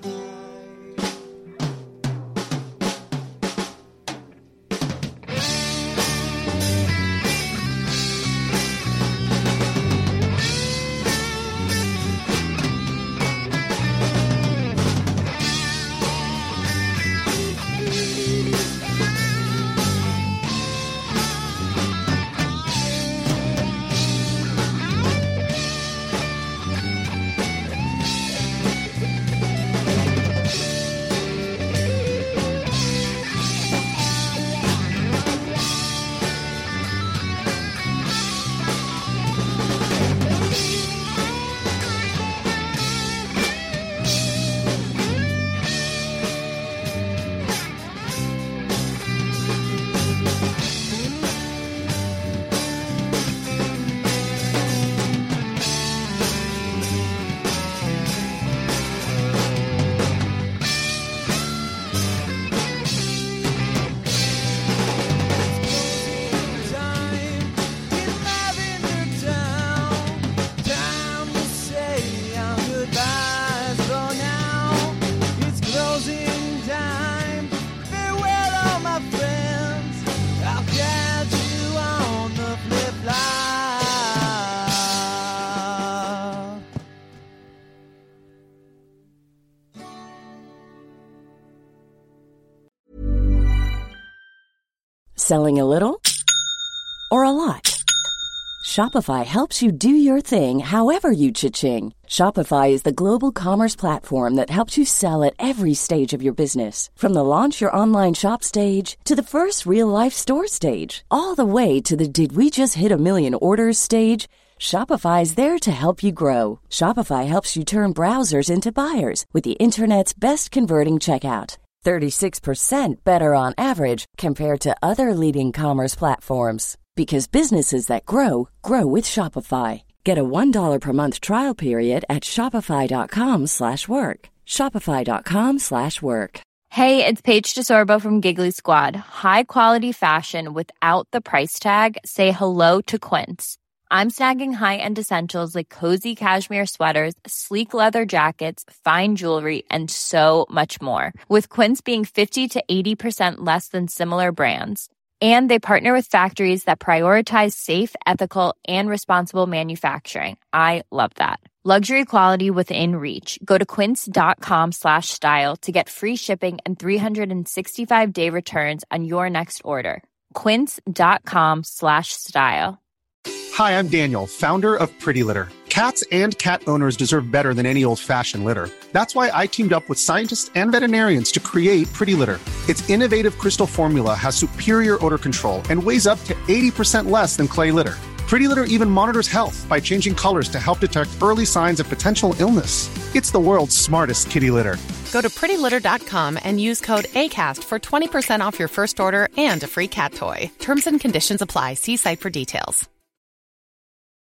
[SPEAKER 11] Selling a little or a lot? Shopify helps you do your thing however you cha-ching. Shopify is the global commerce platform that helps you sell at every stage of your business. From the launch your online shop stage to the first real-life store stage, all the way to the did we just hit a million orders stage. Shopify is there to help you grow. Shopify helps you turn browsers into buyers with the internet's best converting checkout. thirty-six percent better on average compared to other leading commerce platforms. Because businesses that grow, grow with Shopify. Get a one dollar per month trial period at shopify.com slash work. Shopify.com slash work.
[SPEAKER 12] Hey, it's Paige DeSorbo from Giggly Squad. High quality fashion without the price tag. Say hello to Quince. I'm snagging high-end essentials like cozy cashmere sweaters, sleek leather jackets, fine jewelry, and so much more. With Quince being fifty to eighty percent less than similar brands. And they partner with factories that prioritize safe, ethical, and responsible manufacturing. I love that. Luxury quality within reach. Go to quince.com slash style to get free shipping and three sixty-five day returns on your next order. Quince.com slash style.
[SPEAKER 3] Hi, I'm Daniel, founder of Pretty Litter. Cats and cat owners deserve better than any old-fashioned litter. That's why I teamed up with scientists and veterinarians to create Pretty Litter. Its innovative crystal formula has superior odor control and weighs up to eighty percent less than clay litter. Pretty Litter even monitors health by changing colors to help detect early signs of potential illness. It's the world's smartest kitty litter.
[SPEAKER 4] Go to pretty litter dot com and use code ACAST for twenty percent off your first order and a free cat toy. Terms and conditions apply. See site for details.